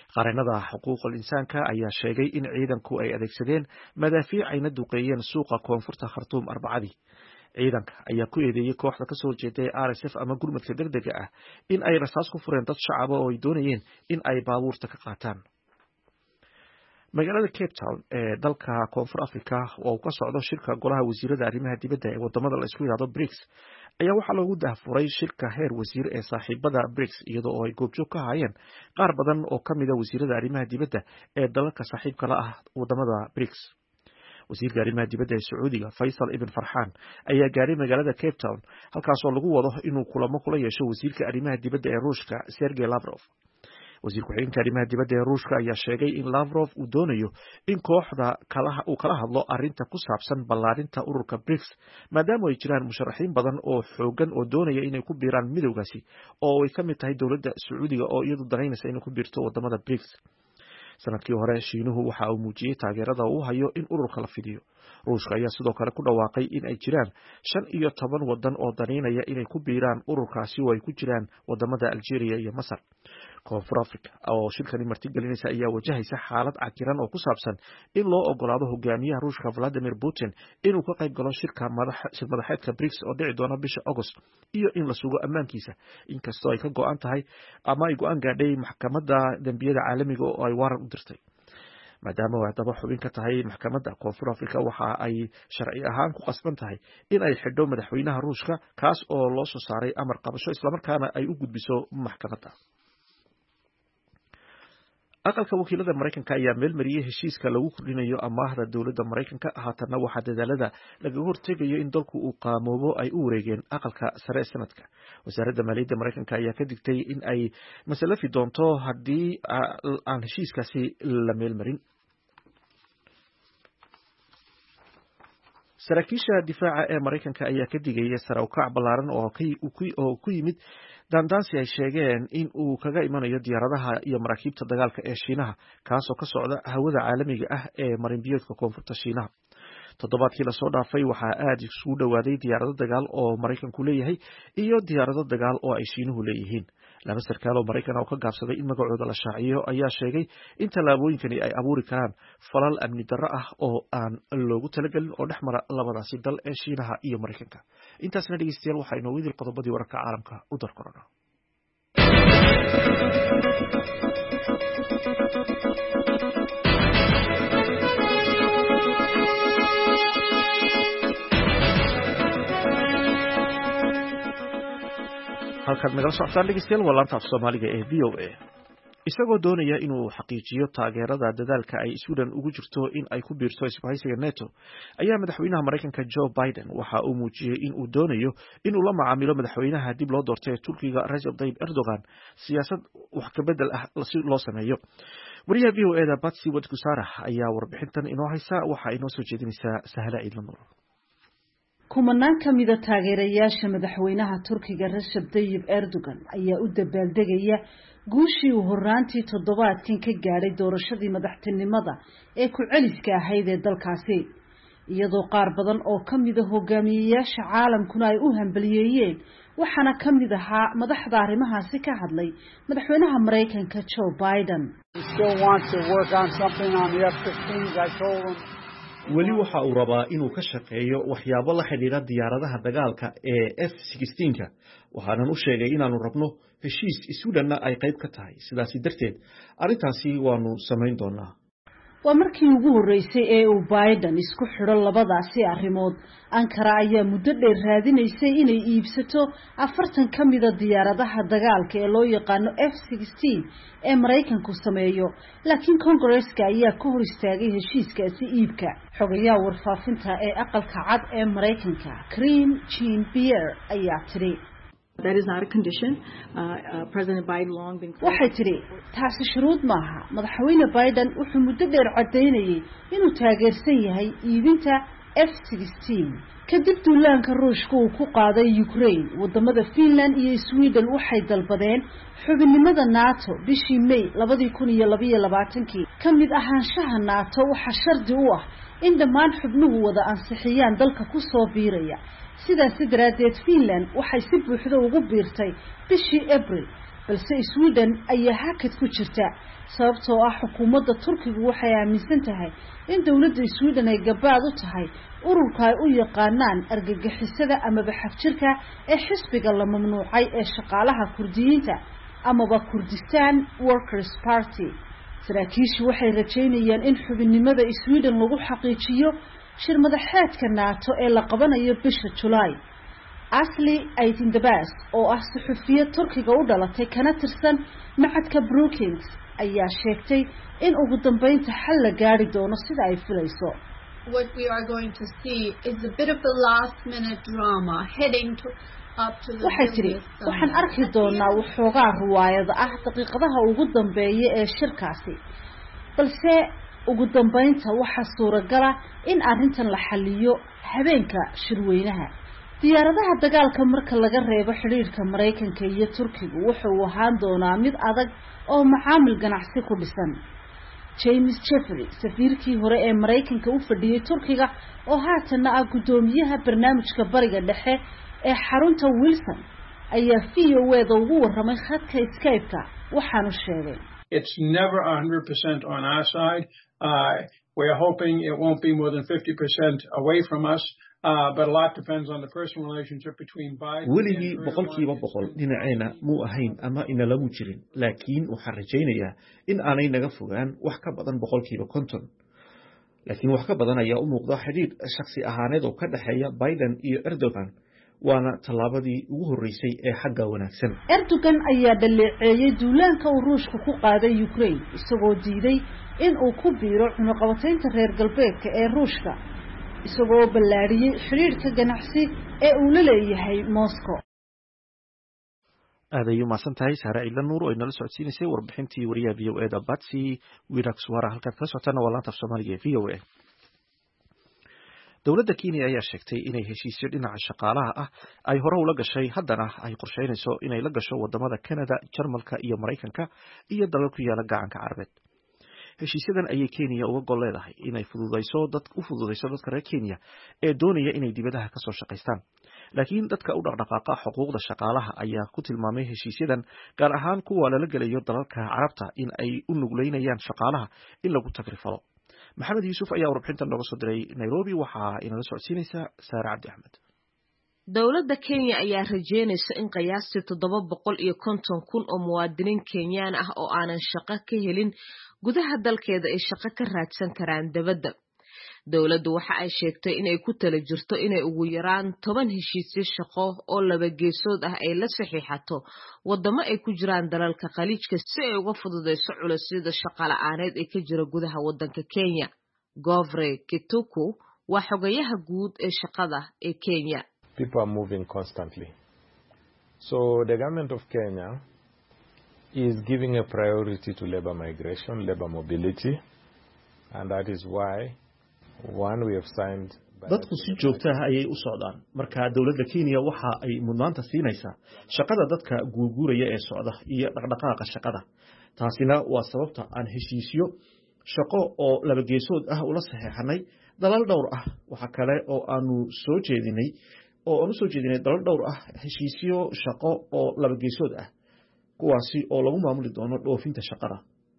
qareennada xuquuqul insaanka ayaa sheegay in ciidanku ay adeegsadeen madaafiic ayna duqeeyeen suuqa koonfurta Khartoum Arbacadii. ciidanka ayaa ku eedeeyay kooxda ka soo jeeday RSF ama gurmadka degdega ah in ay rasaas ku fureen dad shacab oo ay doonayeen in ay baabuurta ka qaataan. magaalada Cape Town ee dalka Koonfur Afrika oo ka socdo shirka golaha wasiirada arrimaha dibadda ee wadamada la isku yiraahdo BRICS ayaa waxaa lagu daahfuray shirka heer wasiir ee saaxiibada BRICS iyadoo ay goobjoog ka hayeen qaar badan oo ka mid ah wasiirada arrimaha dibadda ee dalalka saaxiibka la ah wadamada BRICS. wasiirka arrimaha dibadda ee Sacuudiga Faisal ibn Farhan ayaa gaaray magaalada Cape Town halkaas oo lagu wado inuu kulamo kula yeesho wasiirka arrimaha dibadda ee Ruushka Sergey Lavrov. wasiir ku-xigeenka arrimaha dibadda ee Ruushka ayaa sheegay in Lavrov uu doonayo in kooxda kala hadlo arrinta ku saabsan ballaarinta ururka BRICS maadaama ay jiraan musharaxiin badan oo xoogan oo doonaya inay ku biiraan midowgaasi oo ay ka mid tahay dowladda Sacuudiga oo iyadu danaynaysa inay ku biirto wadamada BRICS. sanadkii hore Shiinuhu waxa uu muujiyay taageerada uu hayo in ururka la fidiyo. Ruushka ayaa sidoo kale ku dhawaaqay in ay jiraan 15 wadan oo danaynaya inay ku biiraan ururkaasi oo ay ku jiraan wadamada Algeria iyo Masar. Koonfur Afrika oo shirkani martigelinaysa ayaa wajahaysa xaalad cakiran oo ku saabsan in loo ogolaado hogaamiyaha Ruushka Vladimir Putin inuu ka qayb galo shirka madaxeedka BRICS oo dhici doona bisha August iyo in la sugo ammaankiisa inkastoo ay ka go'an tahay ama ay go'aan gaadhay maxkamadda dambiyada caalamiga oo ay waran u dirtay. maadaama ay daba xubin ka tahay maxkamadda Koonfur Afrika waxa ay sharci ahaan ku qasban tahay in ay xidho madaxweynaha Ruushka kaas oo loo soo saaray amar qabasho isla markaana ay u gudbiso maxkamadda. aqalka wakiilada Mareykanka ayaa meel mariyay heshiiska lagu kordhinayo amaahda dowladda Mareykanka haatana waxa dadaalada laga hortegayo in dalku uu qaamoobo ay u wareegeen aqalka sare sanadka. wasaaradda maaliyadda Mareykanka ayaa ka digtay in ay masalafi doonto haddii aan heshiiskaasi la meel marin. saraakiisha difaaca ee Mareykanka ayaa ka digaya sare u kac ballaaran oo ku yimid dandaansi ay sheegeen in uu kaga imanayo diyaaradaha iyo maraakiibta dagaalka ee Shiinaha kaasoo ka socda hawada caalamiga ah ee marinbiyoodka koonfurta Shiinaha. toddobaadkii la soo dhaafay waxaa aad isugu dhawaaday diyaarado dagaal oo Mareykanku leeyahay iyo diyaarado dagaal oo ay Shiinuhu leeyihiin. laba sarkaal oo Mareykan oo ka gaabsaday in magacooda la shaaciyo ayaa sheegay in tallaabooyinkani ay abuuri karaan falal amni darro ah oo aan loogu talagelin oo dhex mara labadaasi dal ee Shiinaha iyo Mareykanka. intaasna dhegeystayaal waxaa inoo idil qodobadii wararka caalamka u darkorona. halkaad nagala socotaan dhegeystayaal waa laanta af Soomaaliga ee VOA. isagoo doonaya inuu xaqiijiyo taageerada dadaalka ay Sweden ugu jirto in ay ku biirto isbahaysiga NATO ayaa madaxweynaha Mareykanka Joe Biden waxa uu muujiyay in uu doonayo inuu la macaamilo madaxweynaha dib loo doortay ee Turkiga Recep Tayyip Erdogan siyaasad wax ka bedel ah si loo sameeyo. wariyaha VOA-da Patsy Wadkusarah ayaa warbixintan inoo haysa waxa inoo soo jeedinaysaa Sahla Ciidlamar. kumanaan ka mid ah taageerayaasha madaxweynaha Turkiga Recep Tayyip Erdogan ayaa u dabaaldegaya guushii uu horaantii toddobaadkan ka gaaray doorashadii madaxtinimada ee ku celiska ahayd ee dalkaasi iyadoo qaar badan oo ka mid ah hogaamiyeyaasha caalamkuna ay u hambaliyeeyeen waxaana ka mid ahaa madaxda arrimahaasi ka hadlay madaxweynaha Mareykanka Joe Biden. weli waxa uu rabaa inuu ka shaqeeyo waxyaabo la xidhiidha diyaaradaha dagaalka ee F-16 waxaanan u sheegay inaanu rabno heshiis Sweden ay qayb ka tahay sidaas darteed arintaasi waanu samayn doonaa. waa markii ugu horeysay ee uu Biden isku xidho labadaasi arrimood. Ankara ayaa muddo dheer raadinaysay inay iibsato 40 ka mid ah diyaaradaha dagaalka ee loo yaqaano F-16 ee Mareykanku sameeyo, laakiin Congress-ka ayaa ka hor istaagay heshiiskaasi iibka. xogayaha warfaafinta ee aqalka cad ee Mareykanka Karine Jean-Pierre ayaa tiri That is not a condition. President Biden long been waxay tiri taasi shuruud maaha. madaxweyne Biden wuxuu muddo dheer cadeynayay inuu taageersan yahay iibinta F-16 kadib duulaanka Ruushka uu ku qaaday Ukraine. wadamada Finland iyo Sweden waxay dalbadeen xubinimada NATO bishii May 2022 kamid ahaanshaha NATO waxa shardi u ah in dhammaan xubnuhu wada ansixiyaan dalka ku soo biiraya. sidaas daraadeed Finland waxay si buuxda ugu biirtay bishii April balse Sweden ayaa hakad ku jirta sababtoo ah xukuumadda Turkigu waxay aaminsan tahay in dawladda Sweden ay gabaad u tahay ururka ay u yaqaanaan argagixisada ama xagjirka ee xisbiga la mamnuucay ee shaqaalaha Kurdiyiinta ama Kurdistan Workers Party. saraakiishu waxay rajeynayaan in xubinnimada Sweden lagu xaqiijiyo shir madaxeedka NATO ee la qabanayo bisha July. Asli Aytindabas oo ah saxufiyad Turkiga u dhalatay kana tirsan macadka Brookings ayaa sheegtay in ugu dambeynta xal la gaari doono sida ay filayso. What we are going to see is a bit of the last minute drama heading to waxay tiri waxaan arki doonaa waxoogaa ruwaayada ah daqiiqadaha ugu dambeeya ee shirkaasi balse ugu dambeynta waxa suuragal ah in arrintan la xalliyo habeenka shirweynaha. diyaaradaha dagaalka marka laga reebo xiriirka Mareykanka iyo Turkiga wuxuu ahaan doonaa mid adag oo macaamil ganacsi ku dhisan. James Jeffrey safiirkii hore ee Mareykanka u fadhiyay Turkiga oo haatan ah gudoomiyaha barnaamijka bariga dhexe ee xarunta Wilson ayaa VOAda ugu waramay khadka Skype-ka waxaanu sheegay It's never 100% on our side. We're hoping it won't be more than 50% away from us. But a lot depends on the personal relationship between Biden weligii boqolkiiba boqol dhinaceena muu ahayn ama inalamu jirin laakiin waxaan rajaynayaa in aanay naga fogaan wax ka badan boqolkiiba 50 laakiin wax ka badan ayaa u muuqda xiriir shakhsi ahaaneed oo ka dhaxeeya Biden iyo Erdogan waana tallaabadii ugu horeysay ee xagga wanaagsan. Erdogan ayaa dhaleeceeyay duulaanka uu Ruushku ku qaaday Ukraine isagoo diiday in uu ku biiro cunaqabataynta reer galbeedka ee Ruushka isagoo ballaariyay xiriirka ganacsi ee uu la leeyahay Moscow. aad ayuu maasantahay Saare Ciidla Nuur oo inala socodsiinaysay warbixintii wariyaha VOAda Batsy Widakswara halkaad ka socotaan waa laanta Soomaaliga ee VOA. dowladda Kenya ayaa sheegtay inay heshiisyo dhinaca shaqaalaha ah ay hore ula gashay haddana ay qorsheynayso inay la gasho wadamada Canada, Jarmalka iyo Mareykanka iyo dalal ku yaala gacanka Carabeed. heshiisyadan ayay Kenya uga gol leedahay inay fududeyso dadka reer Kenya ee doonaya inay dibadaha ka soo shaqeystaan. laakiin dadka u dhaqdhaqaaqa xuquuqda shaqaalaha ayaa ku tilmaamay heshiisyadan gaar ahaan kuwa lala gelayo dalalka Carabta in ay u nugleynayaan shaqaalaha in lagu tagrifalo. Maxamed Yuusuf ayaa warbixintan nooga soo diray Nairobi waxaa inala socodsiinaysa Saare Cabdi Axmed. dowladda Kenya ayaa rajeynaysa in qiyaastii 750,000 oo muwaadiniin Kenyaan ah oo aanan shaqo ka helin gudaha dalkeeda ay shaqo ka raadsan karaan dibadda. dowladdu waxa ay sheegtay inay ku tala jirto inay ugu yaraan 10 heshiisyo shaqo oo laba geesood ah ay la saxiixato wadamo ay ku jiraan dalalka Khaliijka si ay uga fududeyso culaysyada shaqo la'aaneed ee ka jira gudaha wadanka Kenya. Govre Kituku waa xogayaha guud ee shaqada ee Kenya. People are moving constantly. So the government of Kenya is giving a priority to labor migration, labor mobility, and that is why we have signed. dadku si joogto ah ayay u socdaan marka dawladda Kenya waxa ay mudnaanta siinaysaa shaqada dadka guurguuraya ee socda iyo dhaqdhaqaaqa shaqada. taasina waa sababta aan heshiisyo shaqo oo laba geesood ah ula saxeexnay dalal dhowr ah. waxa kale oo aanu soo jeedinay dalal dhowr ah heshiisyo shaqo oo laba geesood ah kuwaasi oo lagu maamuli doono dhoofinta shaqada.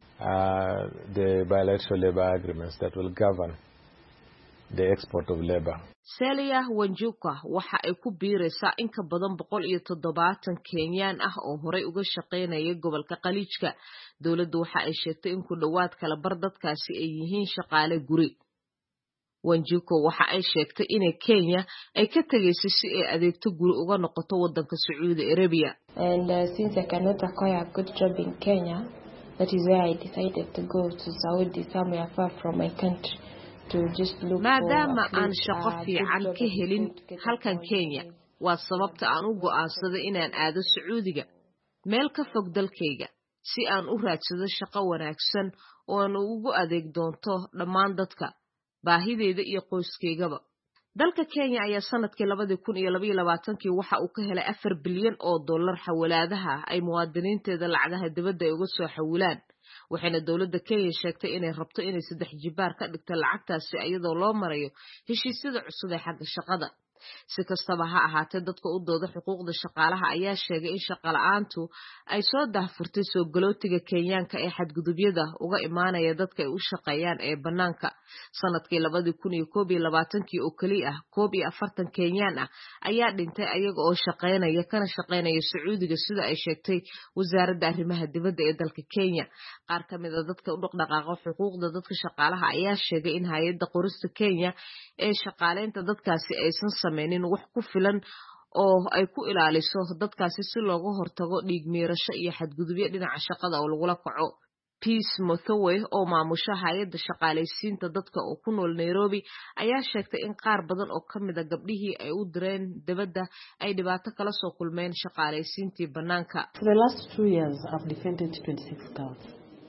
The bilateral labor agreements that will govern the export of labor. Celia Wanjuka waxa ay ku biiraysaa in ka badan 170 Kenyaan ah oo horey uga shaqeynaya gobolka Khaliijka. dawladdu waxa ay sheegtay in ku dhawaad kala bar dadkaasi ay yihiin shaqaale guri. Wanjuka waxa ay sheegtay in Kenya ay ka tagaysay si ay adeegto guri uga noqoto wadanka Saudi Arabia. And since I cannot acquire a good job in Kenya, that is why I decided to go to Saudi, somewhere far from my country. maadaama aan shaqo fiican ka helin halkan Kenya waa sababta aan u go'aansaday inaan aado Sacuudiga meel ka fog dalkayga si aan u raadsado shaqo wanaagsan oo aan ugu adeeg doonto dhammaan dadka baahideeda iyo qoyskaygaba. dalka Kenya ayaa sanadkii 2022 waxa uu ka helay $4 bilyan oo xawalaadaha ay muwaadiniinteeda lacagaha dibadda ay uga soo xawilaan. waxayna dawladda Kenya sheegtay inay rabto inay 3 jibaar ka dhigto lacagtaasi iyadoo loo marayo heshiisyada cusub ee xagga shaqada. si kastaba ha ahaatee dadka u dooda xuquuqda shaqaalaha ayaa sheegay in shaqo la'aantu ay soo daahfurtay soo galootiga Kenyaanka ee xadgudubyada uga imaanaya dadka ay u shaqeeyaan ee banaanka sanadkii 2021 oo kaliya 41 Kenyaan ah ayaa dhintay ayaga oo shaqeynaya kana shaqeynaya Sacuudiga sida ay sheegtay wasaaradda arrimaha dibadda ee dalka Kenya qaar ka mid ah dadka u dhaqdhaqaaqa xuquuqda dadka shaqaalaha ayaa sheegay in hay'adda qorista Kenya ee shaqaaleynta dadkaasi aysan sameynin wax ku filan oo ay ku ilaaliso dadkaasi si looga hortago dhiig miirasho iyo xadgudubyo dhinaca shaqada oo lagula kaco Peace Mothowe oo maamusha hay'adda shaqaaleysiinta dadka oo ku nool Nairobi ayaa sheegtay in qaar badan oo kamid ah gabdhihii ay u direen dibadda ay dhibaato kala soo kulmeen shaqaaleysiintii banaanka. For the last 2 years I've defended 26 girls.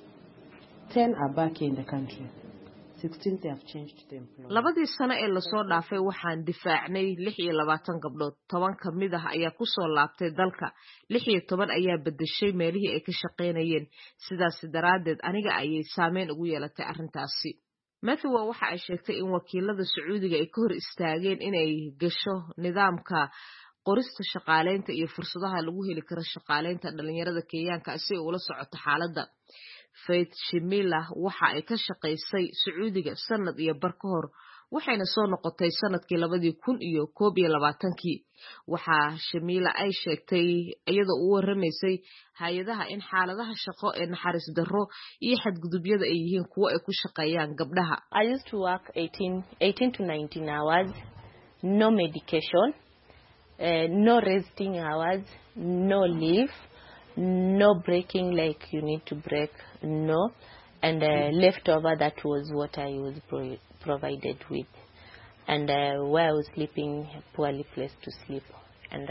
10 are back in the country. 16 they have changed the employer. Labadii sano ee la soo dhaafay waxaan difaacnay 26 gabdhood 10 kamid ah ayaa ku soo laabtay dalka 16 ayaa bedeshay meelihii ay ka shaqeynayeen sidaas daraadeed aniga ayay saameyn ugu yeelatay arrintaasi. Mathawa waxa ay sheegtay in wakiilada Sacuudiga ay ka hor istaageen inay gasho nidaamka qorista shaqaaleynta iyo fursadaha lagu heli karo shaqaaleynta dhalinyarada Kenyaanka si ay ula socoto xaaladda. Faith Shimila waxa ay ka shaqeysay Sacuudiga sanad iyo bar ka hor waxayna soo noqotay sanadkii 2021 waxa Shimila ay sheegtay iyadoo uu waramaysay hay'adaha in xaaladaha shaqo ee naxariis darro iyo xadgudubyada ay yihiin kuwa ay ku shaqeeyaan gabdhaha. I used to work 18 to 19 hours, no medication, no resting hours, no leave. No breaking like you need to break, no. And leftover, that was what I was provided with. And where I was sleeping, a poorly place to sleep. And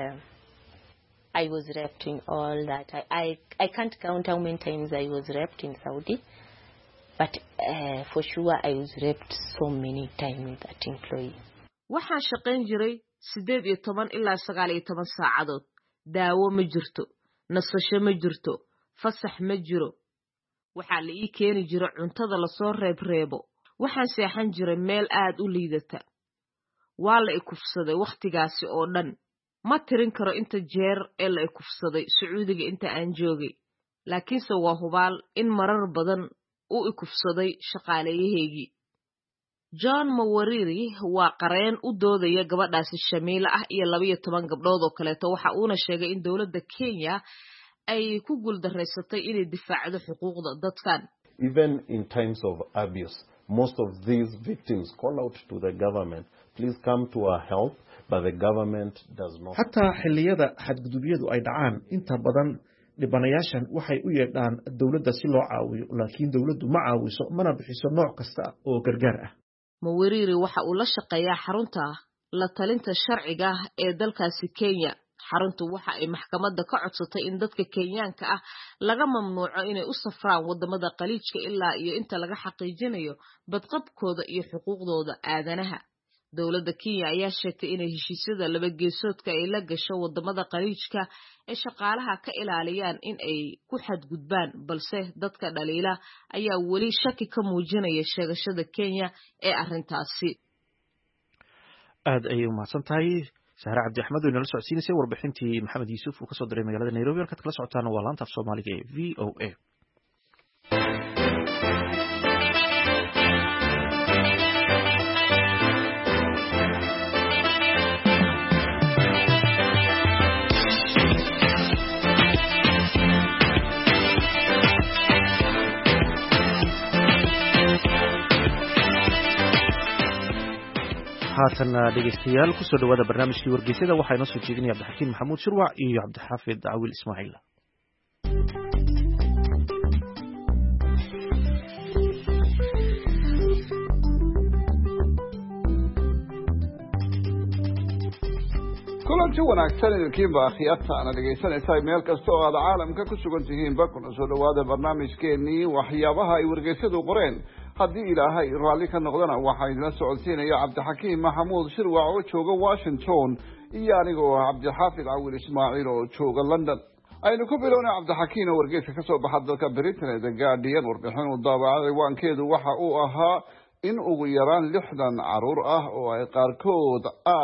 I was raped in all that. I can't count how many times I was raped in Saudi. But for sure, I was raped so many times with that employee. waxaan shaqayn jiray 18 ilaa 19 saacadood. Daawo ma jirto. nasasho ma jirto fasax ma jiro waxa la ii keeni jiray cuntada la soo reebo waxaan seexan jiray meel aad u liidata waa la ikufsaday waqtigaasi oo dhan ma tirin karo inta jeer ee la ikufsaday Sacuudiga inta aan joogay laakiinse waa hubaal in marar badan uu ikufsaday shaqaaleeyahaygi. John Mawariri waa qareen u doodaya gabadhaasi Shamiila ah iyo 12 gabdhood oo kale waxa uuna sheegay in dawladda Kenya ay ku guuldareysatay inay difaacdo xuquuqda dadkan. Even in times of abuse, most of these victims call out to the government, please come to our help, but the government does not. Hatta xilliyada xadgudubyadu ay dhacaan inta badan dhibanayaashan waxay u yeedhaan dawladda si loo caawiyo laakiin dawladdu ma caawiso mana bixiso nooc kasta oo gargaar ah. Mawariri waxa uu la shaqeeyaa xarunta la talinta sharciga ee dalkaasi Kenya. Xaruntu waxa ay maxkamadda ka codsatay in dadka Kenyaanka ah laga mamnuuco inay u safraan wadamada qaliijka ilaa iyo inta laga xaqiijinayo badqabkooda iyo xuquuqdooda aadanaha. Dawladda Kenya ayaa sheegtay in heshiisyada laba geesoodka ay la gasho wadamada qaliijka ee shaqaalaha ka ilaaliyaan in ay ku xadgudbaan balse dadka dhaliila ayaa wali shaki ka muujinaya sheegashada Kenya ee arrintaasi. aad ay u mahadsantahay Sahra Cabdi Axmed oo inala socodsiinayay warbixintii Maxamed Yuusuf oo ka soo diray magaalada Nairobi halkaad kala socotaan waa laanta af Soomaaliga ee VOA. haatan dhegeystayaal ku soo dhawaada barnaamijkii wargeysyada waxaa inoo soo jeedinaya Cabdixakiin Maxamuud Shirwac iyo Cabdixaafid Cawil Ismaaciil. kulanti wanaagsan idinkiinba akhyaarta ana dhegaysanaysaa meel kasta oo aad caalamka ku sugan tihiinba kuna soo dhawaada barnaamijkeenii waxyaabaha ay wargeysyadu qoreen. haddii ilaahay raalli ka noqdana waxaa idinla socodsiinaya Cabdixakiin Maxamuud Shirwac oo jooga Washington iyo anigoo Cabdixaafid Cawil Ismaaciil oo jooga London. aynu ku bilownay Cabdixakiin oo wargeyska ka soo baxa dalka Britain The Guardian warbixin uu daabacay ciwaankeedu waxa uu ahaa in ugu yaraan 60 caruur ah oo ay qaarkood aad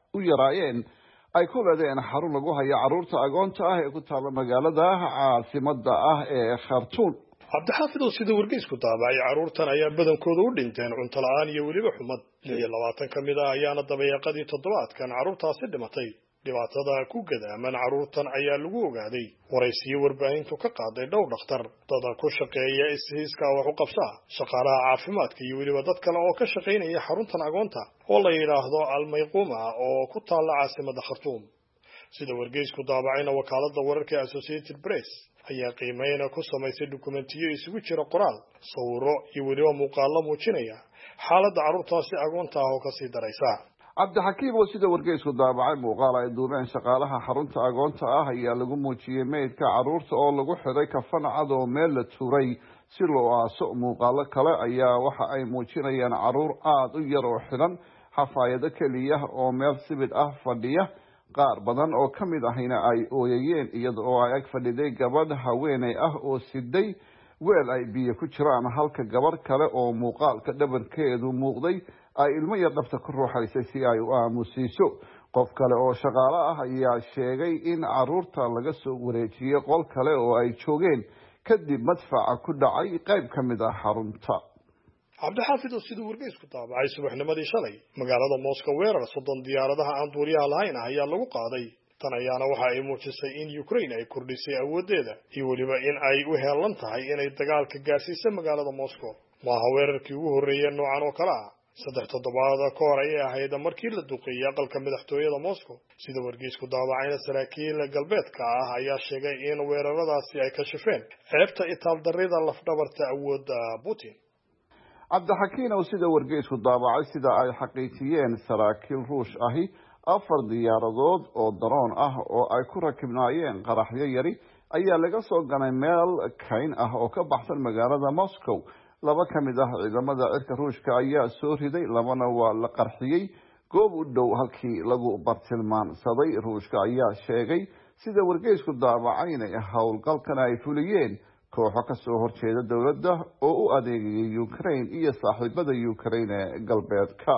u yaraayeen ay ku leedeen xarun lagu hayo carruurta agoonta ah ee ku taalla magaalada caasimada ah ee Khartoum. cabdixaafid oo sida wargeysku daabacay carruurtan ayaa badankooda u dhinteen cunto la'aan iyo weliba xumad 26 ka mid ah ayaana dabayaaqadii toddobaadkan carruurtaasi dhimatay dhibaatada ku gadaaman carruurtan ayaa lagu ogaaday waraysiyo warbaahintu ka qaaday dhowr dhakhtar dada ku shaqeeya ishiiska wax u qabsaa shaqaalaha caafimaadka iyo weliba dad kale oo ka shaqaynaya xaruntan agoonta oo la yidhaahdo almayquuma oo ku taalla caasimada Khartoum sida wargeysku daabacayna wakaaladda wararka Associated Press ayaa qiimeyn ku samaysay dokumentiyo isugu jira qoraal sawiro iyo weliba muuqaallo muujinaya xaaladda carruurtaasi agoonta ah oo ka sii daraysa. cabdixakiim oo sida wargeysku daabacay muuqaal ay duubeen shaqaalaha xarunta agoonta ah ayaa lagu muujiyey meydka carruurta oo lagu xidhay kafan cad oo meel la tuuray si loo aaso. muuqaalo kale ayaa waxa ay muujinayaan carruur aad u yar oo xidhan xafaayado keliya oo meel sibidh ah fadhiya. qaar badan oo ka mid ahina ay ooyayeen iyada oo ay ag fadhiday gabadh haweeney ah oo siday weel ay biyo ku jiraan halka gabadh kale oo muuqaalka dhabarkeedu muuqday ay ilmo yar dhabta ku ruuxaysay si ay u aamusiiso. qof kale oo shaqaale ah ayaa sheegay in carruurta laga soo wareejiyey qol kale oo ay joogeen kadib madfaca ku dhacay qayb ka mid ah xarunta. cabdixaafid oo siduu wargeysku daabacay subaxnimadii shalay magaalada Moscow weerar 30 diyaaradaha aan duuliyaha lahayn ayaa lagu qaaday. tan ayaana waxa ay muujisay in Ukraine ay kordhisay awoodeeda iyo weliba in ay u heelan tahay inay dagaalka gaarsiiso magaalada Moscow. maaha weerarkii ugu horreeyay noocan oo kale ah 3 toddobaad ka hor ayay ahayd markii la duqeeyay aqalka madaxtooyada Moscow. sida wargeysku daabacayna saraakiil galbeedka ah ayaa sheegay in weeraradaasi ay ka shafeen ceebta itaal darrida lafdhabarta awoodda Putin. cabdixakiin oo sida wargeysku daabacay sida ay xaqiijiyeen saraakiil ruush ahi 4 diyaaradood oo daroon ah oo ay ku rakibnaayeen qaraxyo yari ayaa laga soo ganay meel kayn ah oo ka baxsan magaalada Moscow. 2 ka mid ah ciidamada cirka ruushka ayaa soo riday, 2na waa la qarxiyey goob u dhow halkii lagu bartilmaansaday. ruushka ayaa sheegay sida wargeysku daabacay inay howlgalkan ay fuliyeen kooxo ka soo horjeeda dowladda oo u adeegayay Ukraine iyo saaxiibada Ukraine ee galbeedka.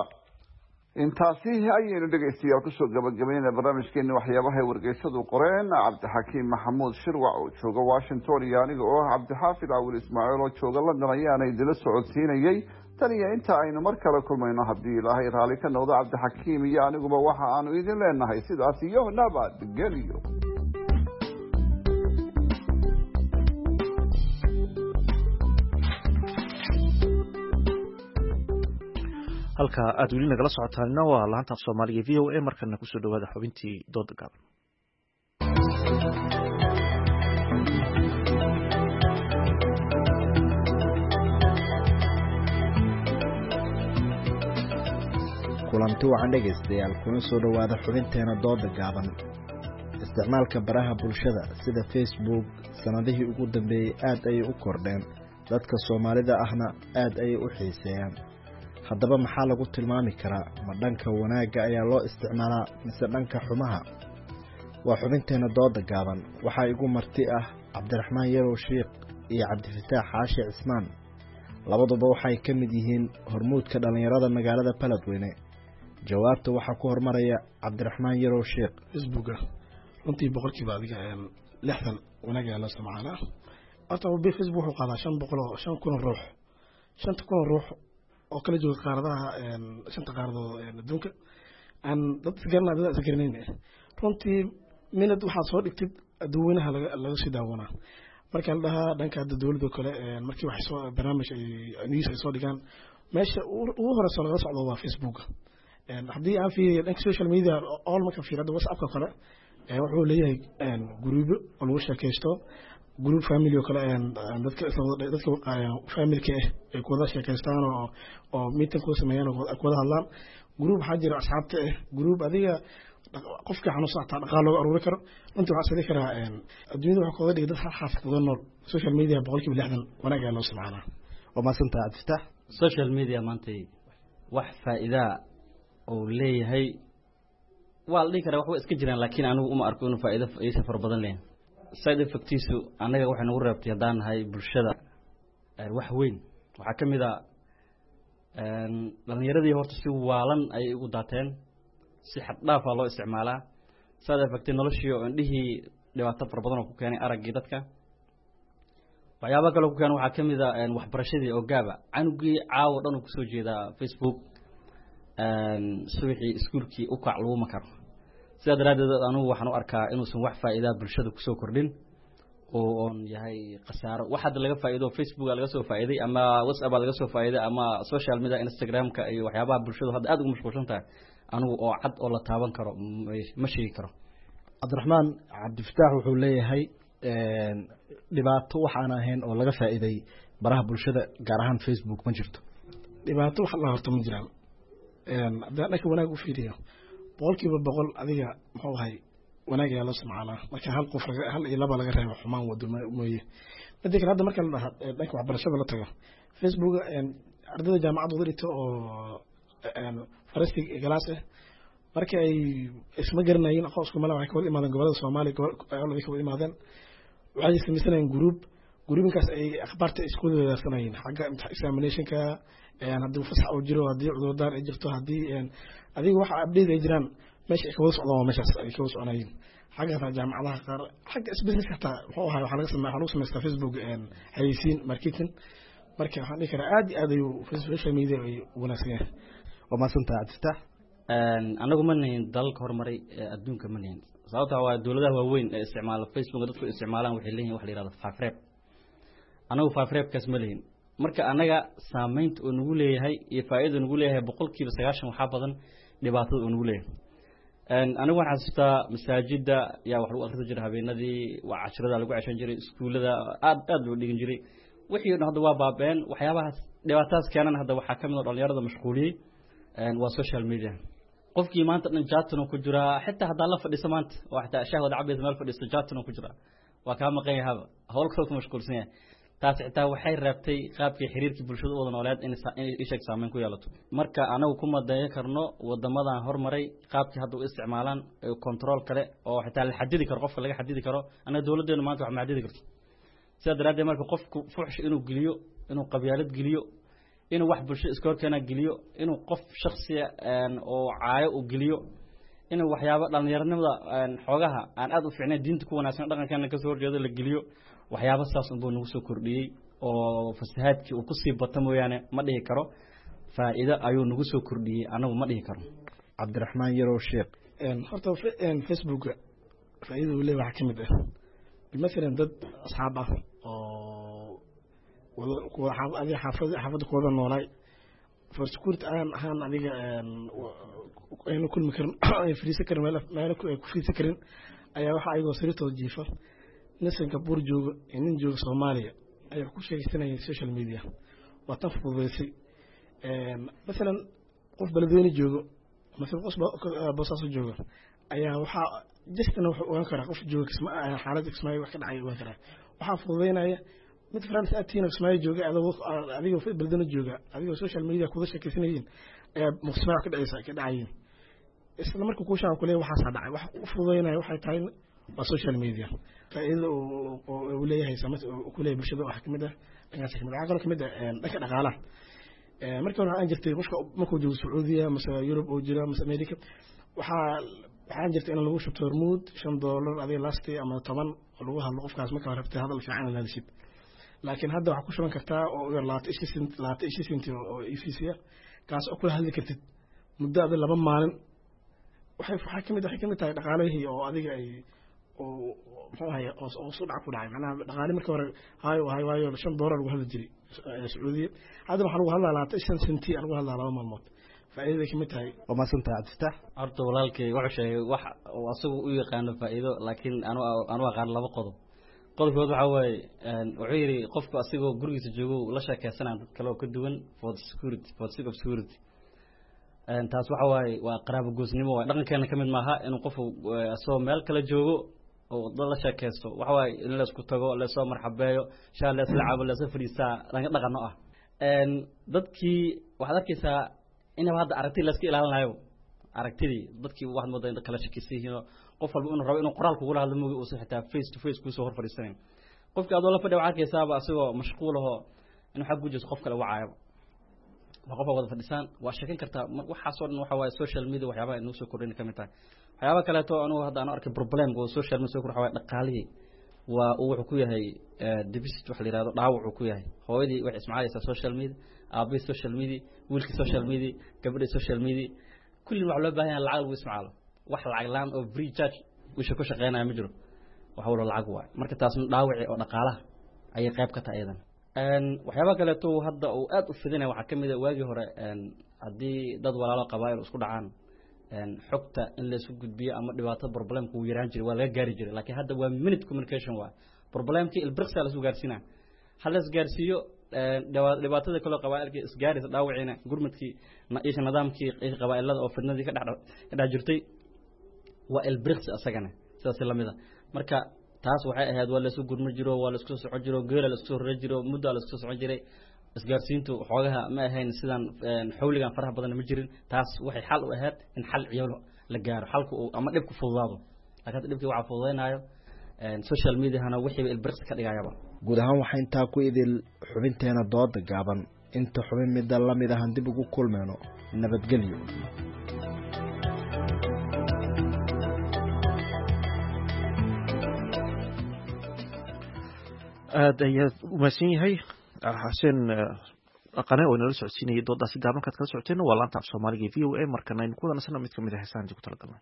intaasi ayaynu dhegeystayaal kusoo gabagabeynaa barnaamijkeena waxyaabaha ay wargeysadu qoreen. cabdixakiim maxamuud shirwac oo jooga Washington iyo aniga oo cabdixaafid cawil ismaaciil oo jooga London ayaana idila socodsiinayay. tan iyo inta aynu mar kale kulmayno haddii ilaahay raali ka noqdo cabdixakiim iyo aniguba waxa aanu idin leenahay sidaas iyo nabadgelyo. halka aad weli nagala socotaanina waa laanta af Soomaaliga VOA markana ku soo dhawaada xubintii dooda gaaban. kulanti wacan dhegaystayaal kuna soo dhawaada xubinteena dooda gaaban. isticmaalka baraha bulshada sida Facebook sanadihii ugu dambeeyay aad ayay u kordheen, dadka Soomaalida ahna aad ayay u xiiseeyaan. haddaba maxaa lagu tilmaami karaa, ma dhanka wanaagga ayaa loo isticmaalaa mise dhanka xumaha? waa xubinteena dooda gaaban. waxaa igu marti ah Cabdiraxmaan Yarow Sheekh iyo Cabdifataax Xaashi Cismaan. labaduba waxay ka mid yihiin hormuudka dhalinyarada magaalada Paladweyne. jawaabta waxaa ku hormaraya Cabdiraxmaan Yarow Sheekh. Facebooka runtii boqolkiiba adiga 60 wanaag ayaa loo isticmaalaa. horta Facebook wuxuu qaadaa 500,000 ruux 5,000 ruux oo kala jooga qaaradaha 5 qaaradood adduunka aan dad garanaa dad garanayna. runtii minad waxaa soo dhigtay dadweynaha laga sii daawanaa. marka la dhahaa dhanka dawladda kale markii wax soo barnaamij ay news ay soo dhigaan meesha ugu horeysa laga socdo waa Facebook. haddii aan fiiriyo dhanka social media all marka fiirada WhatsApp-ka kale wuxuu leeyahay group oo lagu sheekaysto, group family oo kale dadka family-ka ay ku wada sheekaystaan oo meeting ku sameeyaan oo ku wada hadlaan. group waxaa jira asxaabta group adiga qofka xanuunsan dhaqaale looga aruuri karo. runtii waxaa sidii karaa adduunyada waxa kooda dhigay dad xaafad wada nool. social media boqolkiiba 60 wanaag ayaa loo isticmaalaa. waa maasanta Cabdifatax. social media maanta wax faa'iido oo leeyahay waa la dhihi karaa wax way iska jiraan, laakiin anigu uma arko inuu faa'iido far badan leeyahay. side effects-u anaga waxay nagu reebtay haddaan nahay bulshada wax weyn. waxaa ka mid ah dhalinyaradii horta si waalan ay ugu daateen si xad dhaaf ah loo isticmaalaa saada fagtay noloshii oo indhihii dhibaato fara badan oo ku keenay araggii dadka waxyaabo kale ku keenay waxaa kamid ah waxbarashadii oo gaaba canugii caawo dhan uu kusoo jeedaa Facebook suuxii iskuulkii u kac lagu makaro sida daraadeed anigu waxaan u arkaa inuusan wax faa'iido bulshada ku soo kordhin oo on yahay qasaaro waxa laga faa'iido Facebook laga soo faa'iiday ama WhatsApp laga soo faa'iiday ama social media Instagram-ka iyo waxyaabaha bulshada hadda aad ugu mashquulsan tahay anigu oo cad oo la taaban karo ma sheegi karo Cabdiraxmaan Cabdifataax wuxuu leeyahay dhibaato waxaan ahayn oo laga faa'iiday baraha bulshada gaar ahaan Facebook ma jirto dhibaato wax la horto ma jiraan dadka wanaag u fiiriyo boqolkiiba boqol adiga muxuu ahay wanaag yaa la sumcana marka hal qof hal iyo laba laga reebo xumaan wado mooye midda hadda marka la dhaha dhanka waxbarashada la tago Facebook ardayda jaamacadda wadrito oo farasti galaas marka ay isma garanayeen aqoonsiga malaha waxay ka wada imaadeen gobolada Soomaaliya gobolada ka wada imaadeen waxay sameeyeen groupinkaas ay akhbaarta iskuulada sanayeen xagga examination-ka haddii fasax oo jiro haddii cudurdaar ay jirto haddii adiga waxa update ay jiraan meesha ay ka wada socdaan meeshaas ay ka wada soconayeen xagga jaamacadaha qaar xagga business xataa wuxuu ahaa waxa laga sameeyaa Facebook haysiin marketing marka waxaan dhihi karaa aad iyo aad ayuu social media ay wanaagsan yahay waa maasanta Cabdifataax anagu ma nahin dalka horumaray adduunka ma nahin sababta waa dawladaha waaweyn ee isticmaala Facebook dadku isticmaalaan waxay leeyihiin wax la yiraahdo faafreeb anagu faafreebkaas ma leeyin marka anaga saameynta oo nagu leeyahay iyo faa'iido nagu leeyahay 90% waxa badan dhibaatada oo nagu leeyahay anigu waxaan xasuustaa masaajida yaa wax lagu akhrisan jiray habeenadii waa casharada lagu cashan jiray iskuulada aad loo dhigin jiray wixii hadda waa baabeen waxyaabahaas dhibaatadaas keenan hadda waxa kamid ah dhalinyarada mashquuliyay waa social media qofkii maanta dhan jaatano ku jira xitaa hadda la fadhiiso maanta oo xitaa shahwada cabeys meel fadhiisto jaatano ku jira waa ka maqan yahay hawl kasta ku mashquulsan yahay taas xitaa waxay reebtay qaabkii xiriirkii bulshada wada nooleed in isha saameyn ku yeelato marka anagu kuma dayan karno wadamadan hormaray qaabkii hadda u isticmaalaan control kale oo xitaa la xadidi karo qofka laga xadidi karo anaga dawladeenu maanta wax ma xadidi karto sida daraadeed marka qofku fuxsh inuu geliyo inuu qabyaalad geliyo inuu wax bulsho iskoor keena geliyo inuu qof shakhsi oo caayo u geliyo inuu waxyaabo dhalinyaranimada xoogaha aan aad u fiicnay diinta ku wanaagsan dhaqankeena ka soo horjeedo la geliyo waxyaabo saas un buu nagu soo kordhiyay oo fasahaadkii uu ku sii bato mooyaane ma dhihi karo faa'iido ayuu nagu soo kordhiyay anagu ma dhihi karo Cabdiraxmaan Yarow Sheekh horta Facebook faa'iido uu leeyahay kamid ah bimasalan dad asxaab ah oo adiga xaafada kooda noolay for security aan ahaan adiga aynu kulmi karin ay fariisan karin meel ku fariisan karin ayaa waxa ayagoo sariirtooda jiifa nin Singapore jooga nin jooga Soomaaliya ayaa ku sheegaysanayay social media waa tan fududeysay masalan qof beledweyne joogo masalan qof boosaaso jooga ayaa waxa jestana wuxuu ogaan karaa qof jooga xaalad ismaayo wax ka dhacay ogaan karaa waxaa fududeynaya mid France atina ismaayo jooga adiga beledweyne jooga adiga social media kuda sheekaysanayeen ayaa muqsima ka dhacayeen isla markuu ku shaqo kulay waxa dhacay wax u fududeynaya waxay tahay waa social media faa'iido oo leeyahay saamayn ku leeyahay bulshada wax kamid ah dhankaas kamid ah dhanka dhaqaalaha markii hore aan jirtay qofka markuu joogo Sacuudiya mise Yurub oo jira mise America waxaan jirtay in lagu shubto hormuud $5 adiga lasti ama 10 oo lagu hadlo qofkaas marka rabtay hadal fiican la hadashid laakiin hadda waxa ku shuban kartaa oo 20 cent oo ECCA kaas oo kula hadli kartid muddo 2 maalin waxay kamid tahay dhaqaalihii oo adiga ay oo muxuu ahay oo soo dhac ku dhacay macnaha dhaqaale markii hore waayo $5 lagu hadli jiray Sacuudiya hadda waxa lagu hadlaa 20 cent lagu hadlaa 2 maalmood faa'iido kamid tahay oo ma santa Cabdifataax horta walaalkay wuxuu sheegay wax oo asagu u yaqaan faa'iido laakiin anu aqaan laba qodob qodobkood waxa waaye wuxuu yiri qofku asagoo gurigiisa joogo la sheekaysanaa dad kale oo ka duwan for security taas waxa waaye waa qaraabo goosnimo waa dhaqankeena kamid maaha inuu qofku asoo meel kala joogo oo dad la sheekaysto waxa waaye in la isku tago la soo marxabeeyo shaa la isla caabo la soo fariistaa dhaqano ah dadkii waxaad arkaysaa inaba hadda aragti la iska ilaalinayo aragtidii dadkii wax mooday in kala shakisiino qof walba inuu rabo inuu qoraal kugu hadlo moogi uu xitaa face to face ku soo hor fariisanay qofka adoo la fadhiyo waxa arkaysaa asagoo mashquul ah inuu xaq gujiso qof kale wacaayo qof wada fadhisan waa sheekan kartaa waxa soo dhan waxa waaye social media waxyaabaha inuu soo kordhin kamid tahay waxyaabaha kale oo anu hadda aan arkay problem oo social media soo kordhay dhaqaalihi waa uu wuxuu ku yahay deficit wax la yiraahdo dhaawac uu ku yahay hooyadii wax ismaalaysa social media aabi social media wiilka social media gabadha social media kulli wax loo baahan yahay lacag lagu ismaalo wax lacag laan oo free charge wixii ku shaqeynaa ma jiro waxa wala lacag waa marka taas dhaawaci oo dhaqaalaha ay qayb ka tahay idan waxyaabaha kale oo hadda uu aad u fidinay waxa kamid ah waagi hore hadii dad walaalo qabaayil isku dhacaan xogta in la isku gudbiyo ama dhibaato problemku uu yaraan jiray waa laga gaari jiray laakiin hadda waa minute communication waa problemki ilbirqsi la isku gaarsiina hal is gaarsiyo dhibaatada kale qabaayilka isgaarisa dhaawacina gurmadkii nidaamkii qabaayilada oo fidnadii ka dhax jirtay waa ilbirqsi asagana sidaas la mid ah marka taas waxay ahayd waa la isku gurma jiro waa la isku soo jiro geela la isku soo reer jiro muddo la isku soo jiray isgaarsiintu xoogaha ma ahayn sidan xawligan faraha badan ma jirin taas waxay xal u ahayd in xal ciyaalo la gaaro xalku ama dhibku fududaado laakiin dhibkii waxa fududeynayo social media hana wixii ilbirqsi ka dhigayaba guud ahaan waxa intaa ku idil xubinteena dooda gaaban inta xubin mid la mid ah dib ugu kulmeeno nabadgelyo aad ayaad u mahadsan yahay xuseen aqane oo inala socodsiinayay doodaasi gaaban kaad kala socoteen waa laanta af soomaaliga v o a markana aynu ku wada nasana mid kamid ah heesaantii ku talagalnay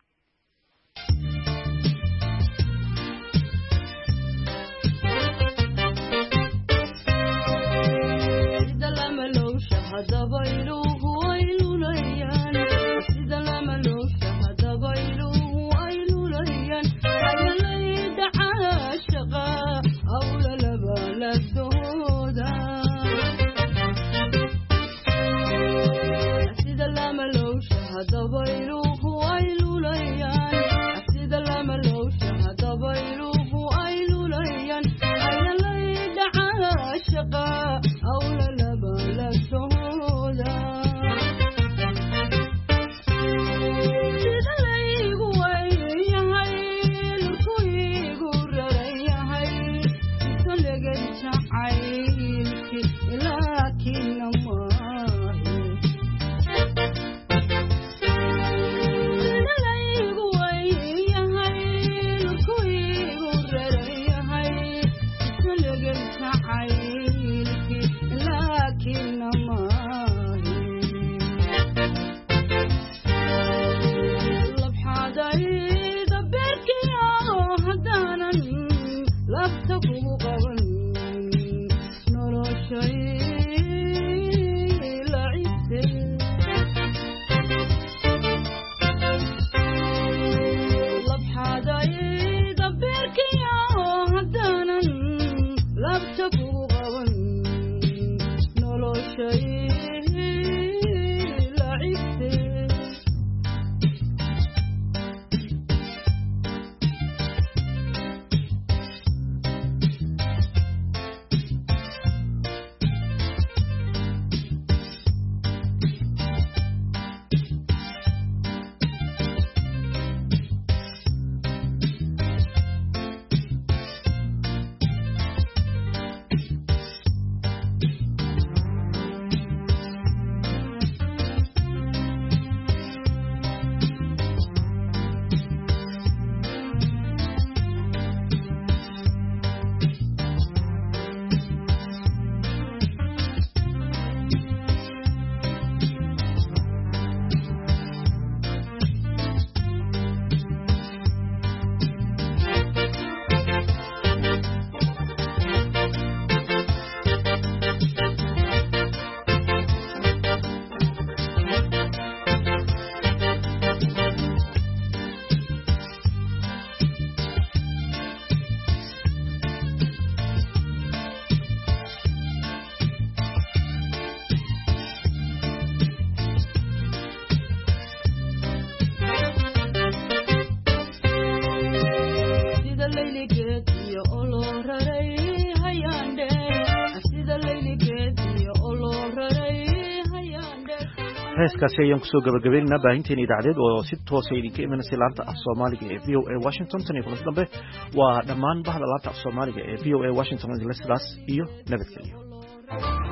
heeskaasi ayaan kusoo gabagabaynaynaa baahinteena idaacadeed oo si toosa idinka imanaysa laanta af soomaaliga ee v o a washington tan iyo kulanti dambe waa dhammaan bahda laanta af soomaaliga ee v o a washington sidaas iyo nabadgelyo